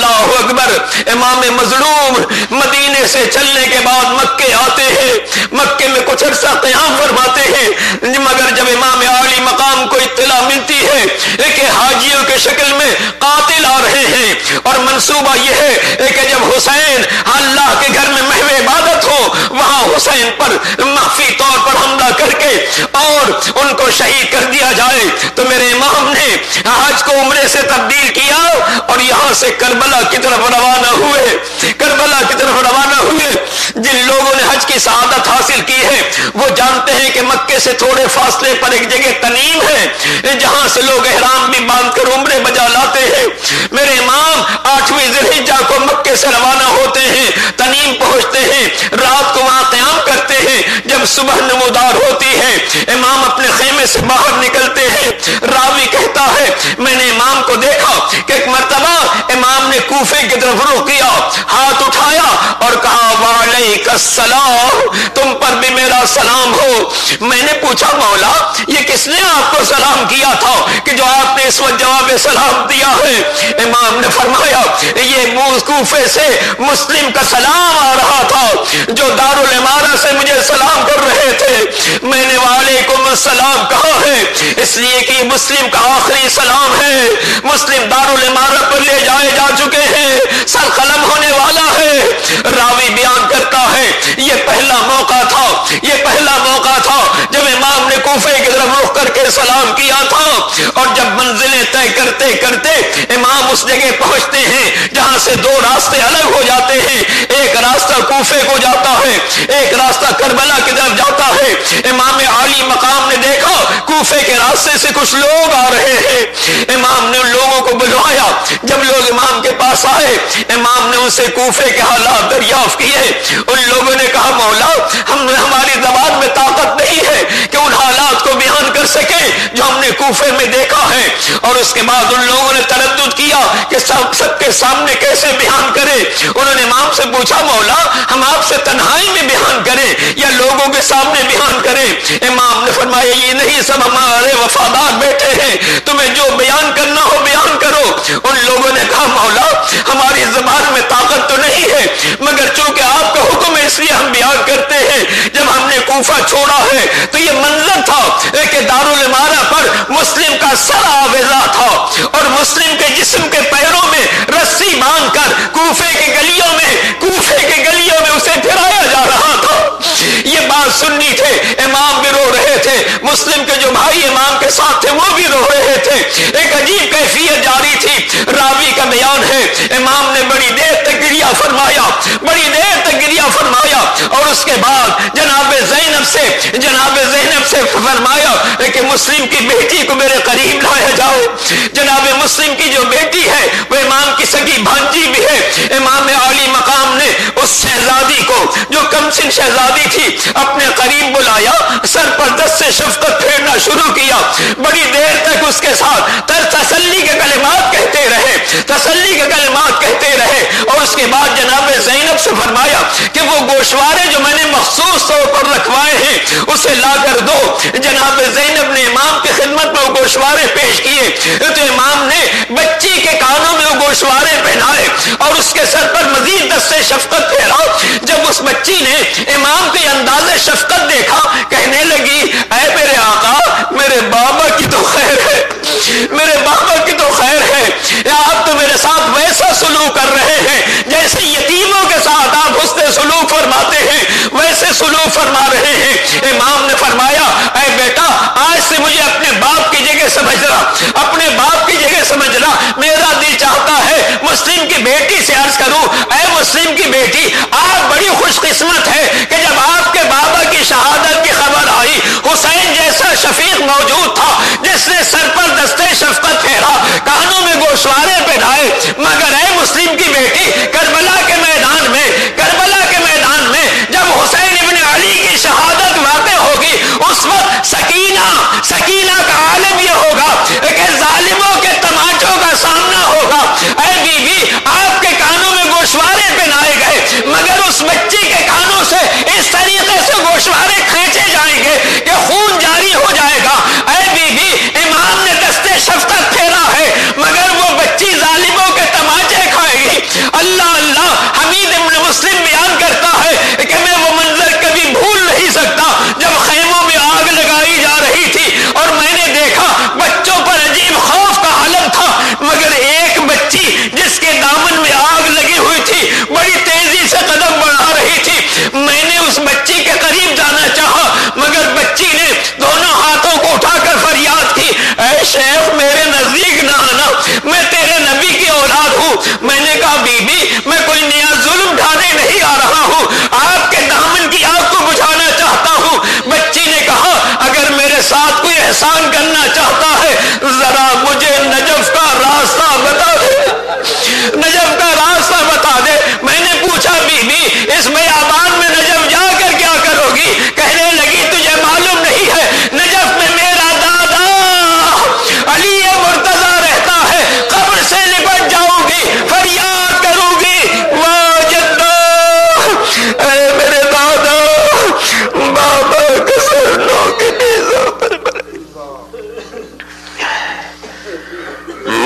اللہ اکبر. امام مظلوم مدینے سے چلنے کے بعد مکے آتے ہیں, مکے میں کچھ عرصہ قیام فرماتے ہیں, مگر جب امام عالی مقام کو اطلاع ملتی ہے کہ حاجیوں کے شکل میں قاتل آ رہے ہیں, اور منصوبہ یہ ہے کہ جب حسین اللہ کے گھر میں محو عبادت ہو وہاں حسین پر مخفی طور پر حملہ کر کے اور ان کو شہید کر دیا جائے, تو میرے امام نے حج کو عمرے سے تبدیل کیا اور یہاں سے کربلا کی طرف روانہ ہوئے. کربلا کی طرف روانہ ہوئے. جن لوگوں نے حج کی سعادت حاصل کی ہے وہ جانتے ہیں کہ مکے سے تھوڑے فاصلے پر ایک جگہ تنیم ہے جہاں سے لوگ احرام بھی باندھ کر عمرے بجا لاتے ہیں. میرے امام آٹھویں ذی الحجہ کو مکے سے روانہ ہوتے ہیں, تنیم پہنچتے ہیں, رات کو وہاں قیام کرتے ہیں. جب صبح نمودار ہوتی ہے امام اپنے خیمے سے باہر نکلتے ہیں. راوی کہتا ہے میں نے امام کو دیکھا کہ ایک مرتبہ امام نے کوفے کی طرف رخ کیا, ہاتھ اٹھایا اور کہا وعلیک السلام, تم پر بھی میرا سلام ہو. میں نے پوچھا مولا یہ کس نے آپ کو سلام کیا تھا کہ جو آپ نے اس وقت جواب سلام دیا ہے؟ امام نے فرمایا یہ کوفے سے مسلم کا سلام آ رہا تھا جو دارالامارہ سے مجھے سلام کر رہے تھے. میں نے وعلیکم السلام کہا ہے اس لیے کہ مسلم کا آخری سلام ہے. مسلم دارالامارہ پر لے جائے جا چکے ہیں, سر قلم ہونے والا ہے. راوی بیان کرتا ہے یہ پہلا موقع تھا, یہ پہلا موقع تھا جب امام نے کوفے کی طرف رخ کر کے سلام کیا تھا. اور جب منزلیں طے کرتے کرتے امام اس جگہ پہنچتے ہیں جہاں سے دو راستے الگ ہو جاتے ہیں, ایک راستہ کوفے کو جاتا ہے, ایک راستہ کربلا کی طرف جاتا ہے. امام عالی مقام نے دیکھا کوفے کے راستے سے کچھ لوگ آ رہے ہیں. امام نے ان لوگوں کو بلوایا. جب لوگ امام کے پاس آئے امام نے ان سے کوفے کے حالات دریافت کیے. ان لوگوں نے کہا مولا ہم ہماری زبان میں طاقت نہیں ہے کہ ان حالات کو بیان کر سکے جو ہم نے کوفے میں دیکھا ہے. اور اس کے بعد ان لوگوں نے تردد کیا کہ سب سب کے سامنے کیسے بیان کرے. انہوں نے امام سے پوچھا مولا ہم آپ سے تنہائی میں بیان کریں یا لوگوں کے سامنے بیان کریں؟ امام نے فرمایا یہ نہیں سب ہمارے وفادار بیٹھے ہیں, تمہیں جو بیان کرنا ہو بیان کرو. ان لوگوں نے کہا مولا ہماری زبان میں طاقت تو نہیں ہے مگر چونکہ آپ کا حکم ہے اس لیے ہم بیان کرتے ہیں. جب ہم نے کوفہ چھوڑا ہے تو یہ منظر تھا کہ دارالامارہ پر مسلم کا سر آویزا تھا اور مسلم کے جسم کے پیروں میں رسی باندھ کر کوفے کے گلیوں میں کوفے کے گلیوں میں اسے پھرایا جا رہا تھا. یہ بات سننی تھے, امام بھی رو رہے تھے, مسلم کے جو بھائی امام کے ساتھ تھے وہ بھی رو رہے تھے. ایک عجیب کیفیت جاری تھی. راوی کا بیان ہے امام نے بڑی دیر تک گریہ فرمایا, بڑی دیر تک گریہ فرمایا اور اس کے بعد جناب زینب سے جناب زینب سے فرمایا کہ مسلم کی بیٹی کو میرے قریب لایا جائے. جناب مسلم کی جو بیٹی ہے وہ امام کی سگی بھانجی بھی ہے. امام عالی مقام نے اس شہزادی کو جو کم سن شہزادی تھی اپنے قریب بلایا, سر پر دست سے شفقت پھیرنا شروع کیا. بڑی دیر تک اس کے ساتھ تر تسلی کے کلمات کہتے رہے, تسلی کے کلمات کہتے رہے. اور اس کے بعد جناب زینب سے فرمایا کہ وہ گوشوارے جو میں نے مخصوص طور پر رکھوائے ہیں اسے لا کر دو. جناب زینب نے امام کی خدمت میں وہ گوشوارے پیش کیے تو امام نے بچی کے کانوں میں وہ گوشوارے پہنائے اور اس کے سر پر مزید دست شفقت پھیرا. جب اس بچی نے امام کے انداز شفقت دیکھا کہنے لگی اے میرے آقا میرے بابا کی تو خیر ہے, میرے بابا کی تو خیر ہے, آپ تو میرے ساتھ ویسا سلوک کر رہے ہیں جیسے یتیموں کے ساتھ آپ حسن سلوک فرماتے ہیں ویسے سلوک فرما رہے ہیں. امام نے فرمایا اے بیٹا آج سے مجھے اپنے باپ کی جگہ سمجھنا, اپنے باپ کی جگہ سمجھنا. میرا دل چاہتا ہے مسلم کی بیٹی سے عرض کروں اے مسلم کی بیٹی آپ بڑی خوش قسمت ہے کہ جب آپ کے بابا کی شہادت کی خبر آئی حسین جیسا شفیق موجود تھا جس نے سر پر دستے شفقت پھیرا, کانوں میں گوشوارے پہنائے. مگر اے مسلم کی بیٹی کربلا کے میدان میں کربلا کے میدان میں جب حسین ابن علی کی شہادت واقع ہوگی اس وقت سکینہ سکینہ کا عالم یہ ہوگا کہ ظالموں کے تماچوں کا سامنا ہوگا. اے بی بی آپ کے کانوں میں گوشوارے پہنائے گئے مگر اس بچی کے کانوں سے اس طریقے سے گوشوارے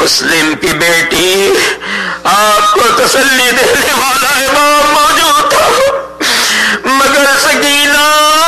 مسلم کی بیٹی آپ کو تسلی دینے والا امام موجود تھا، مگر سکینہ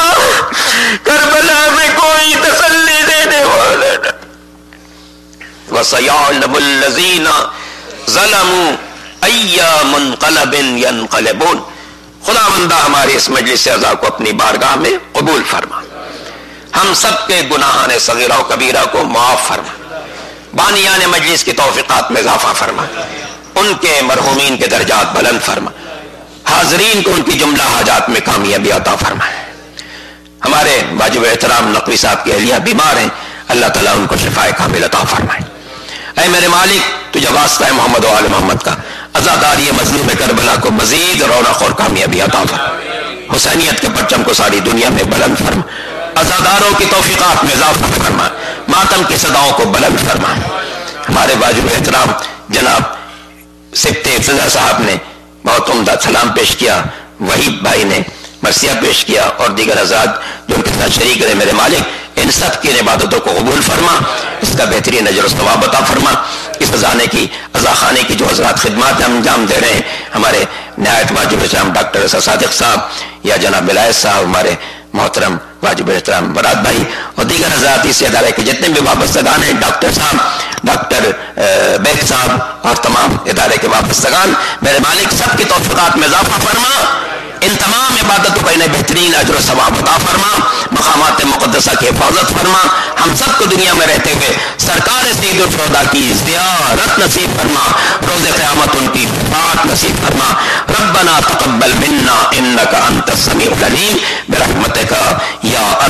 کربلا میں کوئی تسلی دینے والا نہ۔ وَسَيَعْلَمُ الَّذِينَ ظَلَمُوا أَيَّ مُنْقَلَبٍ يَنْقَلِبُونَ۔ خدا بندہ ہمارے اس مجلس اعزا کو اپنی بارگاہ میں قبول فرما، ہم سب کے گناہان صغیرہ و کبیرہ کو معاف فرما، بانیان مجلس کی توفیقات میں اضافہ فرما، ان کے مرحومین کے درجات بلند فرما، حاضرین کو ان کی جملہ حاجات میں کامیابی عطا فرما۔ ہمارے واجب احترام نقوی صاحب کی اہلیہ بیمار ہیں، اللہ تعالیٰ ان کو شفائے کامل عطا فرمائے۔ اے میرے مالک تجھے واسطہ ہے محمد و آل محمد کا، عزاداری مظلوم کربلا کو مزید رونق اور کامیابی عطا فرما، حسینیت کے پرچم کو ساری دنیا میں بلند فرما، عزاداروں کی توفیقات میں اضافہ فرما، ماتم کی صداؤں کو بلند فرما۔ ہمارے واجب احترام جناب سبت فضا صاحب نے بہت عمدہ سلام پیش کیا، وحید بھائی نے مرثیہ پیش کیا، اور دیگر حضرات جو ان کے ساتھ شریک رہے، میرے مالک ان سب کی عبادتوں کو قبول فرما، اس کا بہترین اجر و ثواب عطا فرما۔ اس خزانے کی عزا خانے کی جو حضرات خدمات ہم انجام دے رہے ہیں، ہمارے نہایت واجب احترام ڈاکٹر اسد صادق صاحب یا جناب ولایت صاحب، ہمارے محترم واجب احترام برات بھائی اور دیگر حضرات اس ادارے کے جتنے بھی وابستگان ہیں، ڈاکٹر صاحب، ڈاکٹر بیگ صاحب اور تمام ادارے کے وابستگان، میرے مالک سب کی توفیقات میں اضافہ فرما، ان تمام عبادتوں کا انہیں بہترین اجر و ثواب عطا فرما، مقامات مقدسہ کی حفاظت فرما، ہم سب کو دنیا میں رہتے ہوئے سرکار سید الشہداء کی زیارت نصیب فرما، روز قیامت ان کی شفاعت نصیب فرما۔ ربنا تقبل منا انک انت السمیع العلیم برحمتک یا